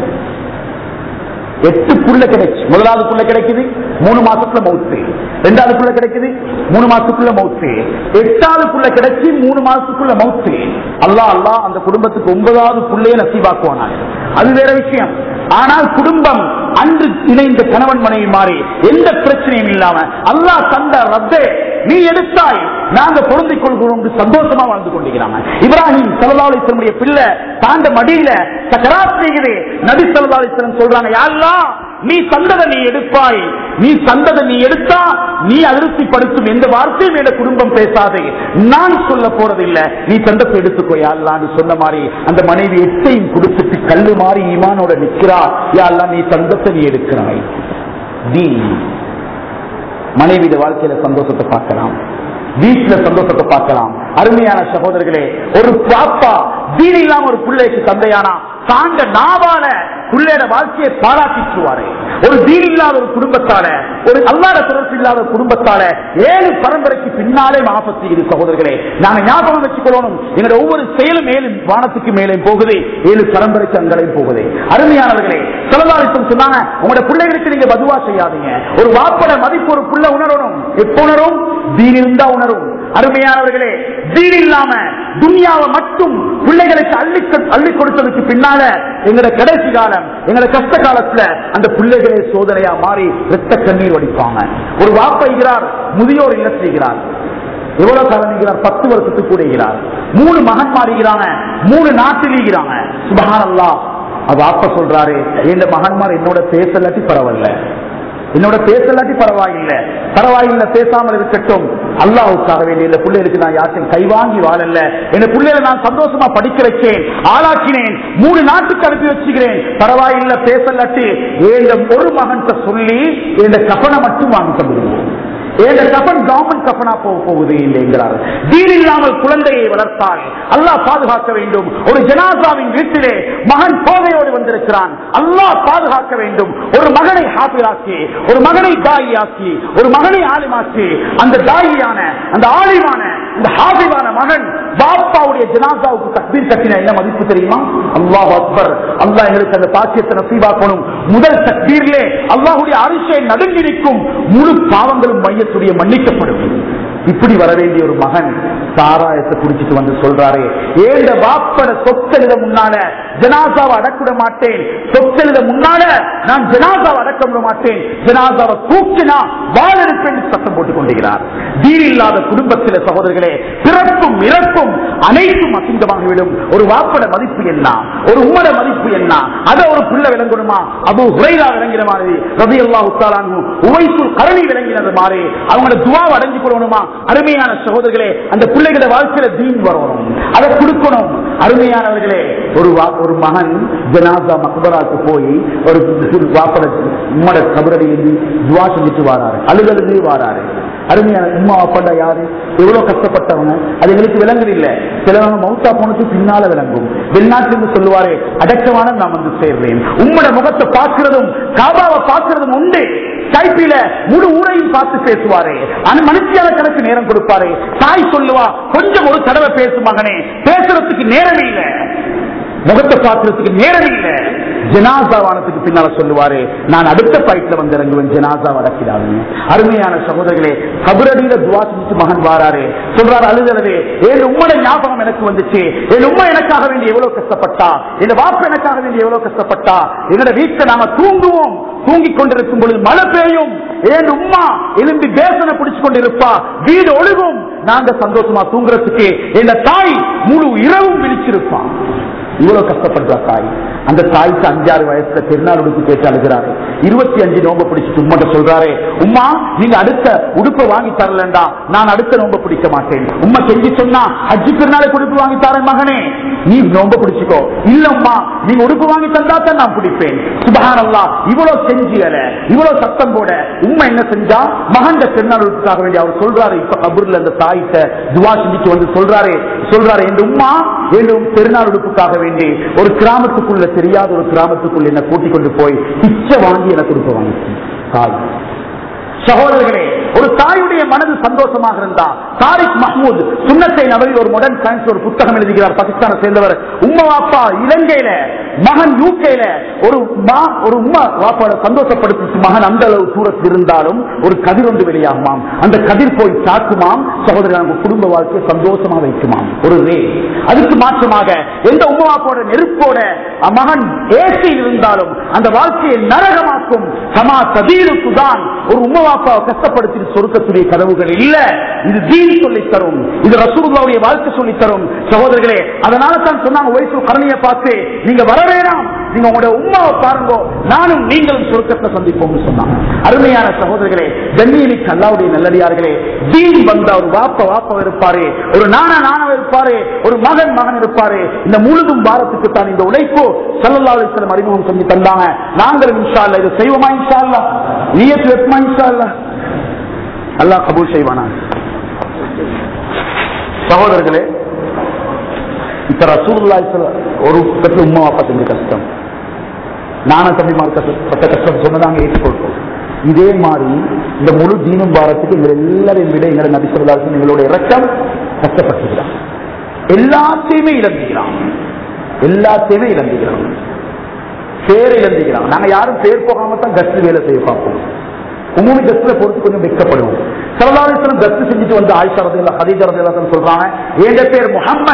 8 புள்ள கிடைச்சு, முதலாவது புள்ள கிடைக்குது 3 மாசத்துல மௌத்து, 2வது புள்ள கிடைக்குது 3 மாசத்துக்குள்ள மௌத்து, 8வது புள்ள கிடைச்சி 3 மாசத்துக்குள்ள மௌத்து. அல்லாஹ் அந்த குடும்பத்துக்கு 9வது புள்ளைய நசீபாக்குவாங்க, அது வேற விஷயம். ஆனால் குடும்பம் அன்று இணைந்த கணவன் மனைவி மாறி எந்த பிரச்சனையும் இல்லாம அல்லாஹ் தந்த ரப்பே நீ எடுத்தாய், நாங்க பொருந்திக் கொள்கிறோம் சந்தோஷமா வாழ்ந்து கொண்டிருக்கிறாங்க. இப்ராஹிம் ஸல்லல்லாஹு அலைஹி வஸல்லம் பிள்ளை தாண்ட மடியில சக்கராத் செய்கிறே. நபி ஸல்லல்லாஹு அலைஹி வஸல்லம் சொல்றாங்க, யா அல்லாஹ், நீ தந்ததை நீ எடுப்பாய், நீ தந்ததை நீ எடுத்தா நீ அதிருப்திப்படுத்தும் எந்த வார்த்தையும் என் குடும்பம் பேசாதே, நான் சொல்ல போறதில்லை, நீ தந்தத்தை எடுத்துக்கோ யா அல்லாஹ். நீ சொன்ன மாதிரி அந்த மனைவி எட்டையும் கொடுத்துட்டு கல்லு மாறி ஈமானோட நிற்கிறா. யா அல்லாஹ், நீ தந்தத்தை நீ எடுக்கிறாய். மனைவிட வாழ்க்கையில சந்தோஷத்தை பார்க்கலாம், வீட்டுல சந்தோஷத்தை பார்க்கலாம். அருமையான சகோதரர்களே, ஒரு பாப்பா தீன் இல்லாம ஒரு பிள்ளைக்கு தந்தையானா தாண்ட நாவால பிள்ளையோட வாழ்க்கையை பாராட்டிச்சுவாரு. ஒரு தீன் இல்லாத ஒரு குடும்பத்தால, ஒரு அல்லாஹ்வுடைய தொடர்பு இல்லாத ஒரு குடும்பத்தால 7 பரம்பரைக்கு பின்னாலே ஆபத்து இது. சகோதரர்களே, நாங்க ஞாபகம் வச்சுக்கொள்ளணும், எங்களுடைய ஒவ்வொரு செயலும் மேலும் வானத்துக்கு மேலே போகுது, 7 பரம்பரைக்கு அங்களையும் போகுது. அருமையானவர்களே, ஸல்லல்லாஹு அலைஹி வஸல்லம் சொன்னாங்க, உங்களுடைய பிள்ளைகளுக்கு நீங்க பதுவா செய்யாதீங்க. ஒரு வாப்பட மதிப்பு ஒரு பிள்ளை உணரணும். எப்ப உணரும்? தீன் இருந்தா உணரும். அருமையானவர்களே, தீன் இல்லாம துன்யாவை மட்டும் பிள்ளைகளுக்கு அள்ளி கொடுத்ததுக்கு பின்னால எங்களோட கடைசி காலம், எங்களோட கஷ்ட காலத்துல அந்த பிள்ளைகளே சோதனையா மாறி ரத்த கண்ணீர் வடிப்பாங்க. ஒரு வாப்பைகிறார், முதியோர் இல்ல செய்கிறார். எவ்வளவு காலம் இருக்கிறார்? 10 வருஷத்துக்கு கூட இருக்கிறார். 3 மகன் மாறுகிறாங்க, 3 நாட்டில் இருக்கிறாங்க. சுப்ஹானல்லாஹ். அது வாப்ப சொல்றாரு, என் மகன்மார் என்னோட பேசலாட்டி பரவாயில்ல, என்னோட பேசலாட்டி பரவாயில்லை, பேசாமல் இருக்கட்டும், அல்லாஹ்வுக்காக வேண்டிய இந்த பிள்ளைகளுக்கு நான் யாருக்கும் கைவாங்கி வாழல, என் பிள்ளைகளை நான் சந்தோஷமா படிக்க வச்சேன், ஆளாக்கினேன், 3 நாட்டுக்கு அனுப்பி வச்சுக்கிறேன், பரவாயில்லை பேசலாட்டி என் ஒரு மகன் சொல்லி என் கபனை மட்டும் வாங்கி தந்துடுவோம். கவர்மெண்ட் கபனா போகுது இல்லைங்கிறார். தீன் இல்லாமல் குழந்தையை வளர்த்தால் அல்லாஹ் பாதுகாக்க வேண்டும். ஒரு ஜனாசாவின் வீட்டிலே மகன் போதையோடு வந்திருக்கிறான், அல்லாஹ் பாதுகாக்க வேண்டும். ஒரு மகனை ஹாஃபிலாக்கி, ஒரு மகனை தாயியாக்கி, ஒரு மகனை ஆலிமாக்கி, அந்த தாயியான, அந்த ஆலிமான, இந்த ஹாஃபிலான மகன் பாப்பாவுடைய ஜனாசாவுக்கு தக்பீர் கட்டின என்ன மதிப்பு தெரியுமா? அல்லாஹ் அக்பர். அல்லாஹ் எங்களுக்கு அந்த பாக்கியத்தை நசீபாக்கணும். முதல் தக்பீரிலே அல்லாஹ்வுடைய அரிசை நடுங்கிருக்கும், முழு பாவங்களும் மையத்துடைய மன்னிக்கப்படும். இப்படி வர வேண்டிய ஒரு மகன் சாராயத்தை குடிச்சிட்டு வந்து சொல்றாரு, ஏண்ட வாப்பட சொத்தெழுத முன்னால ஜனாசாவை அடக்கிட மாட்டேன், சொத்தெழுத முன்னால நான் ஜனாசாவை அடக்க விட மாட்டேன், ஜனாசாவை தூக்கினா வாழ இருப்பேன் சத்தம் போட்டுக் கொண்டிருக்கிறார். தீன் இல்லாத குடும்பத்தில சகோதரர்களே, பிறப்பும் இறப்பும் அனைத்தும் அசிங்கமாகிவிடும். ஒரு வாப்பட மதிப்பு என்ன, ஒரு உம்மட மதிப்பு என்ன, அதை ஒரு பிள்ளை விளங்கணுமா? அபூ ஹுரைரா விளங்கின மாதிரி, ரலியல்லாஹு தஆலா அன்ஹு உவைசுல் கரனி விளங்கினது மாதிரி அவங்களோட துஆவை அடைஞ்சு கொள்ளணுமா? அருமையான சகோதரர்களே, அந்த பிள்ளைகள வாழ்க்கையில தீன் வரணும், அதை கொடுக்கணும். அருமையானவர்களே, ஒரு மகன் ஜனாசா மக்பராக்கு போய் ஒரு வாப்பட உம்மட கபரடியில் துஆ செஞ்சுட்டு வாராரு, அழுகழுது வாராரு. அருமையான உம்மா வாப்பா யாரு, எவ்வளவு கஷ்டப்பட்டவங்க, அது எங்களுக்கு விளங்குது இல்ல. சிலவங்க மௌத்தா போனது பின்னால விளங்கும். வெளிநாட்டிலிருந்து சொல்லுவாரு, அடக்கமான நான் வந்து சேர்றேன். உம்மட முகத்தை பார்க்கிறதும் காபாவை பார்க்கிறதும் உண்டு. கைப்பில முழு ஊரையும் பார்த்து பேசுவாரு, மனுஷியான கணக்கு நேரம் கொடுப்பாரு. தாய் சொல்லுவா, கொஞ்சம் ஒரு தடவை பேசு மகனே, பேசுறதுக்கு நேரம் இல்லை, முகத்தை பார்க்கறதுக்கு நேரம் இல்லை. ஜனாசாவானத்துக்கு பின்னால சொல்லுவாரு, நான் அடுத்த பைட்ல வந்து இறங்குவேன், ஜனாசா அடக்கிறாங்க. அருமையான சகோதரர்களே, கபரடியில துஆ செஞ்சு மகன் வாராரு, சொல்றாரு அழுதலவே, என் உம்மோட ஞாபகம் எனக்கு வந்துச்சு, என் உம்மா எனக்காக வேண்டி எவ்வளவு கஷ்டப்பட்டா, என் வாப்பா எனக்காக வேண்டி எவ்வளவு கஷ்டப்பட்டா. எங்களோட வீட்டுல நாம தூங்குவோம், தூங்கிக் கொண்டிருக்கும் பொழுது மழை பெய்யும், என் உம்மா எலும்பி பேசனை பிடிச்சு கொண்டிருப்பா, வீடு ஒழுகும், நாங்க சந்தோஷமா தூங்குறதுக்கு என் தாய் முழு இரவும் விழிச்சிருப்பான். இவ்வளவு கஷ்டப்படுற தாய். அந்த தாய்க்கு 5-6 வயசுல திருநாள் உடுப்பு கேட்டு அழுகிறாரு. 25 நோம்பு பிடிச்சிட்டு உம்மட்ட சொல்றாரு, உம்மா நீங்க அடுத்த உடுப்பை வாங்கி தரலண்டா நான் அடுத்த நோம்பு பிடிக்க மாட்டேன். உம்மா செஞ்சு சொன்னா ஹஜ்ஜி திருநாளுக்கு உடுப்பு வாங்கி தரேன் மகனே, நீ நோம்பு பிடிச்சிக்கோ. இல்ல உம்மா நீங்க உடுப்பு வாங்கி தந்தா தான் நான் பிடிப்பேன். சுப்ஹானல்லாஹ். இவ்வளவு செஞ்சியல, இவ்வளவு சத்தம் போட உம்மா என்ன செஞ்சா, மகன் திருநாள் உடுப்புக்காக வேண்டி அவர் சொல்றாரு. இப்ப கபூர்ல அந்த தாய்கிட்ட துஆ செஞ்சுட்டு வந்து சொல்றாரு என் உம்மா என் திருநாள் உடுப்புக்காக வேண்டி ஒரு கிராமத்துக்குள்ள, தெரியாத ஒரு கிராமத்துக்குள்ள என்ன கூட்டிக் கொண்டு போய் பிச்சை வாங்கி எனக்கு கொடுக்க வாங்கி தாய். சகோதரர்களே, ஒரு தாயுடைய மனது சந்தோஷமாக இருந்தா, தாரிக் மஹ்மூத் சுன்னத்தை நபவி ஒரு மாடர்ன் சயின்ஸ் ஒரு புத்தகம் எழுதுகிறார், பாகிஸ்தானை சேர்ந்தவர். உம்மா வாப்பா இலங்கையில, மகன் யூகேல, ஒரு உம்மா வாப்பாட சந்தோஷப்படுத்தி மகன் அந்த அளவு தூரத்தில் இருந்தாலும் ஒரு கதிர் ஒன்று வெளியாகுமாம், அந்த கதிர் போய் தாக்குமாம். சகோதரர்கள் குடும்ப வாழ்க்கையை சந்தோஷமா வைக்குமாம். ஒரு ரே அதுக்கு மாற்றமாக எந்த உம்மா வாப்போட நெருப்போட மகன் ஏசியில் இருந்தாலும் அந்த வாழ்க்கையை நரகமாக்கும். சமா சதீருக்கு தான் ஒரு உம்மா வாப்பாவை கஷ்டப்படுத்தி சொர்க்கத்துடைய கதவுகள் இல்ல. இது தீன் சொல்லித் தரும், இது ரசூலுல்லாஹ்வுடைய வாழ்க்கை சொல்லித் தரும் சகோதரர்களே. அதனால தான் சொன்னாங்க வயசு கரணியை பார்த்து, நீங்க வர வேணாம், நீங்க உங்களுடைய உம்மாவை பாருங்க, நானும் நீங்களும் சொர்க்கத்தை சந்திப்போம் சொன்னாங்க. அருமையான சகோதரர்களே, கண்ணியமிக்க அல்லாஹ்வுடைய நல்லடியார்களே, தீன் வந்தா ஒரு வாப்பா இருப்பாரு, ஒரு நானா இருப்பாரு, ஒரு மகன் இருப்பாரு. இந்த முழுதும் பாரத்துக்கு தான் இந்த உழைப்பு ஸல்லல்லாஹு அலைஹி வஸல்லம் அறிமுகம் செஞ்சு தந்தாங்க. நாங்களும் இன்ஷா அல்லாஹ் இதை செய்வோமா? இன்ஷா அல்லாஹ் நியத் வைப்போமா? இன்ஷா அல்லாஹ் அல்லாஹ் கபூல் செய்வானா? சகோதரர்களே, இப்ப ரசூலுல்லாஹி ஒரு பக்கத்துல உம்மா வாப்பா செஞ்ச கஷ்டம், நானா தம்பிமார் பட்ட கஷ்டம் சொன்னதாங்க ஏற்றுக்கொள்வோம். இதே மாதிரி இந்த முழு தீனும் பாரத்துக்கு எங்களை எல்லாரையும் விட எங்களை நபி ஸல்லல்லாஹு அலைஹி வஸல்லம் எங்களுடைய இரக்கம் கஷ்டப்பட்டுக்கிறான். எல்லாத்தையுமே இழந்துக்கிறான், பேர் இழந்துக்கிறான். நாங்க யாரும் பேர் போகாம தான் கஸ்ட் வேலை செய்ய பார்ப்போம். உம்மி கஸ்ட்ல பொறுத்து கொஞ்சம் வெட்கப்படுவோம். ஸல்லல்லாஹு அலைஹி வஸல்லம் கஸ்ட் செஞ்சுட்டு வந்து ஆயிஷா ரலியல்லாஹு ஹதீஜா ரலியல்லாஹு அன்ஹா சொல்றாங்க, என் பேர்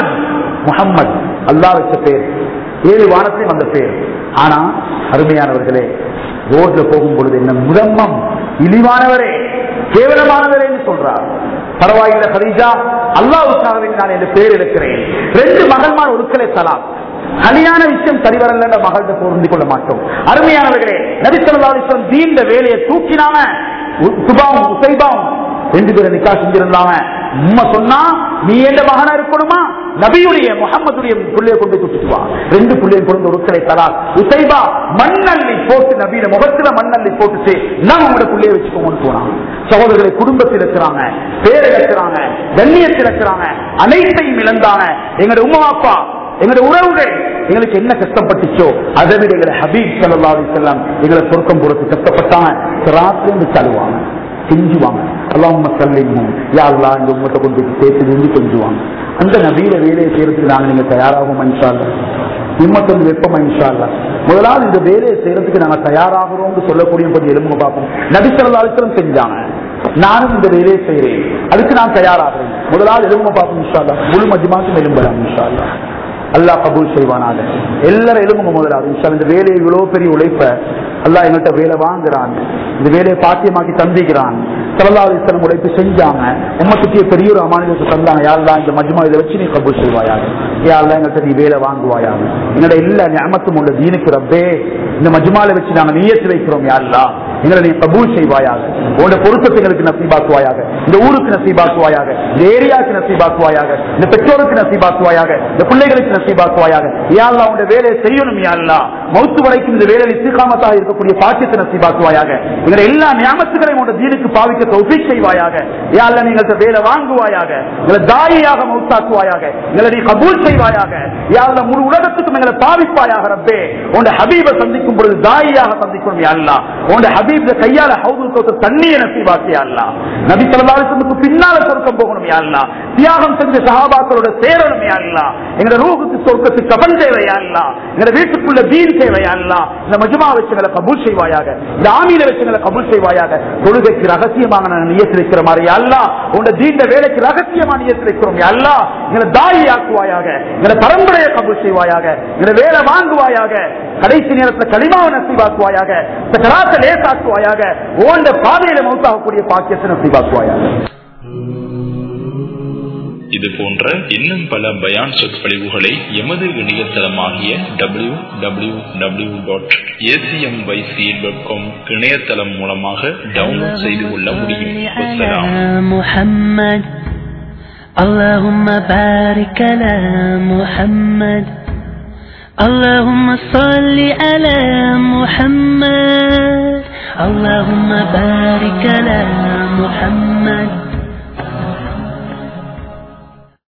முஹம்மத், அல்லாஹ் வச்ச பேர், 7 வானத்தையும் அந்த பேர். ஆனா அருமையானவர்களே, ரோட்ல போகும் பொழுது என்ன முதம்மம், இழிவானவரே, கேவலமானவரே சொல்றார். பரவாயில்லை ஹதீஜா, அல்லாஹ்வுக்காகவே நான் என் பேர் எடுக்கிறேன். 2 மகள்மார் ஒருக்கலை தலாக், கல்யாண விஷயம் சரிவரல மகள்கிட்ட பொருந்திக் கொள்ள மாட்டோம். அருமையானவர்களே, நபி ஸல்லல்லாஹு அலைஹி வஸல்லம் தீன்ட வேலையை தூக்கினாங்க. சுபாவும் உசைபாவும் 2 பேரை நிக்கா செஞ்சிருந்தாங்க. உம்மா சொன்னா, நீ எந்த மகனா இருக்கணுமா, நபியுடைய முஹம்மதுடைய புள்ளைய கொண்டு தூக்கிட்டுவா. 2 பிள்ளையை கொண்டு ஒருத்தரை தலாக். உசைபா மண்ணள்ளி போட்டு நபியில முகத்துல மண்ணள்ளி போட்டுட்டு நான் உங்களோட பிள்ளைய வச்சுக்கோங்கன்னு போனாங்க. சகோதரர்களை குடும்பத்தில் இருக்கிறாங்க, பேர் இழக்கிறாங்க, கண்ணியத்தில் இருக்கிறாங்க, அனைத்தையும் இழந்தாங்க. எங்களுடைய உம்மா அப்பா, எங்களுடைய உறவுகள் எங்களுக்கு என்ன கஷ்டப்பட்டுச்சோ அதை விட எங்களை ஹபீப் ஸல்லல்லாஹு அலைஹி வஸல்லம் எங்களை சொர்க்கம் போறதுக்கு கஷ்டப்பட்டாங்க. ராத்திரி தழுவாங்க, செஞ்சுவாங்க. அல்லாஹும்ம ஸல்லிஹும், யா அல்லாஹ் இந்த உம்மத்தை கொண்டு சேர்த்து செஞ்சுவாங்க. அந்த நபியில வேலையை செய்யறதுக்கு நாங்க நீங்க தயாராகும் இன்ஷா அல்லாஹ். உம்மத்தை வெப்பமா இன்ஷா அல்லாஹ். முதலாவது இந்த வேலையை செய்யறதுக்கு நாங்க தயாராகிறோம் சொல்லக்கூடிய கொஞ்சம் எலும்பு பார்ப்போம். நபி ஸல்லல்லாஹு அலைஹி வஸல்லம் செஞ்சாங்க, நானும் இந்த வேலையை செய்யறேன், அதுக்கு நான் தயாராகிறேன். முதலாவது எலும்பு பார்ப்போம் இன்ஷா அல்லாஹ். முழு மஜ்மாக்கும் எலும்பலாம் இன்ஷா அல்லாஹ். அல்லாஹ் கபூல் செய்வானாக. எல்லாரும் எலும்பு முதலாவது இன்ஷா. இந்த வேலையை இவ்வளவு பெரிய உழைப்ப அல்லாஹ் எங்கள்கிட்ட வேலை வாங்குறான், இந்த வேலையை பாக்கியமாக்கி தந்திக்கிறான். ஸல்லல்லாஹு அலைஹி வஸல்லம் உழைப்பு செஞ்சாங்க, உம்மத்துக்கு பெரிய ஒரு அமானிதத்தை தந்தாங்க. யா அல்லாஹ் இந்த மஜ்மா இதை வச்சு நீ கபூல் செய்வாயாக. யா அல்லாஹ் எங்கள்கிட்ட நீ வேலை வாங்குவாயாக. எங்களோட எல்லா நிஅமத்தும் உள்ள தீனுக்கு ரப்பே இந்த மஜ்மால வச்சு நாங்க நியத்து வைக்கிறோம். யா அல்லாஹ் எங்களை நீ கபூல் செய்வாயாக. உங்களோட பொருத்தத்தை எங்களுக்கு நசீபாக்குவாயாக, இந்த ஊருக்கு நசீபாக்குவாயாக, இந்த ஏரியாவுக்கு நசீபாக்குவாயாக, இந்த பெற்றோருக்கு நசீபாக்குவாயாக, இந்த பிள்ளைகளுக்கு நசீபாக்குவாயாக. யா அல்லாஹ் உங்களுடைய வேலையை செய்யணும். யா அல்லாஹ் மௌத்து வரைக்கும் இந்த வேலையில் இஸ்திகாமத்தாக இருக்கக்கூடிய பாக்கியத்தை நசீபாக்குவாயாக. எங்களை எல்லா நியாமத்துகளையும் உங்களுடைய தீனுக்கு பாவிக்க தௌஃபீக் செய்வாயாக. யா அல்லாஹ் நீங்க வேலை வாங்குவாயாக, எங்களை தாயியாக மௌத்தாக்குவாயாக, எங்களை நீ கபூல் செய்வாயாக. யா அல்லாஹ் முழு உலகத்துக்கும் எங்களை பாவிப்பாயாக. ரப்பே உங்களுடைய ஹபீபை சந்திக்கும் பொழுது தாயியாக சந்திக்கணும். யா அல்லாஹ் உங்களுடைய ஹபீப் கையால ஹவுதுல் கௌசர் தண்ணியை நசீபாக்கு. யா அல்லாஹ் நபி ஸல்லல்லாஹு அலைஹி வஸல்லம் பின்னால சொர்க்கம் போகணும். யா அல்லாஹ் தியாகம் செஞ்ச சஹாபாக்களோட சேரணும். யா அல்லாஹ் எங்க ரூஹுக்கு சொர்க்கத்துக்கு கபன் தேவை. யா அல்லாஹ் எங்க வீட்டுக்குள்ள தீன் தேவை. யா அல்லாஹ் இந்த மஜ்மா வச்சுங்களை கபூல் செய்வாயாக, இந்த ஆமீல வச்சுங்களை கபூல் செய்வாயாக. தொழுகைக்கு ரகசியமாக நான் நியத்து வைக்கிற மாதிரி யா அல்லாஹ் உங்க தீண்ட வேலைக்கு ரகசியமா நியத்து வைக்கிறோம். யா அல்லாஹ் எங்களை தாயி ஆக்குவாயாக, எங்களை பரம்பரையை கபூல் செய்வாயாக, எங்களை வேலை வாங்குவாயாக. கடைசி நேரத்தில் களிமாவை நசீபாக்குவாயாக, சக்கராத்தை லேசாக்குவாயாக. ஓண்ட பாதையில மௌத்தாகக்கூடிய பாக்கியத்தை நசீபாக்குவாயாக. இது போன்ற இன்னும் பல பயான் சொற்பொழிவுகளை எமது இணையதளமாகிய www.acmyc.com இணையதளம் மூலமாக டவுன்லோட் செய்து கொள்ள முடியும். اللهم بارك على محمد اللهم صل على محمد اللهم بارك على محمد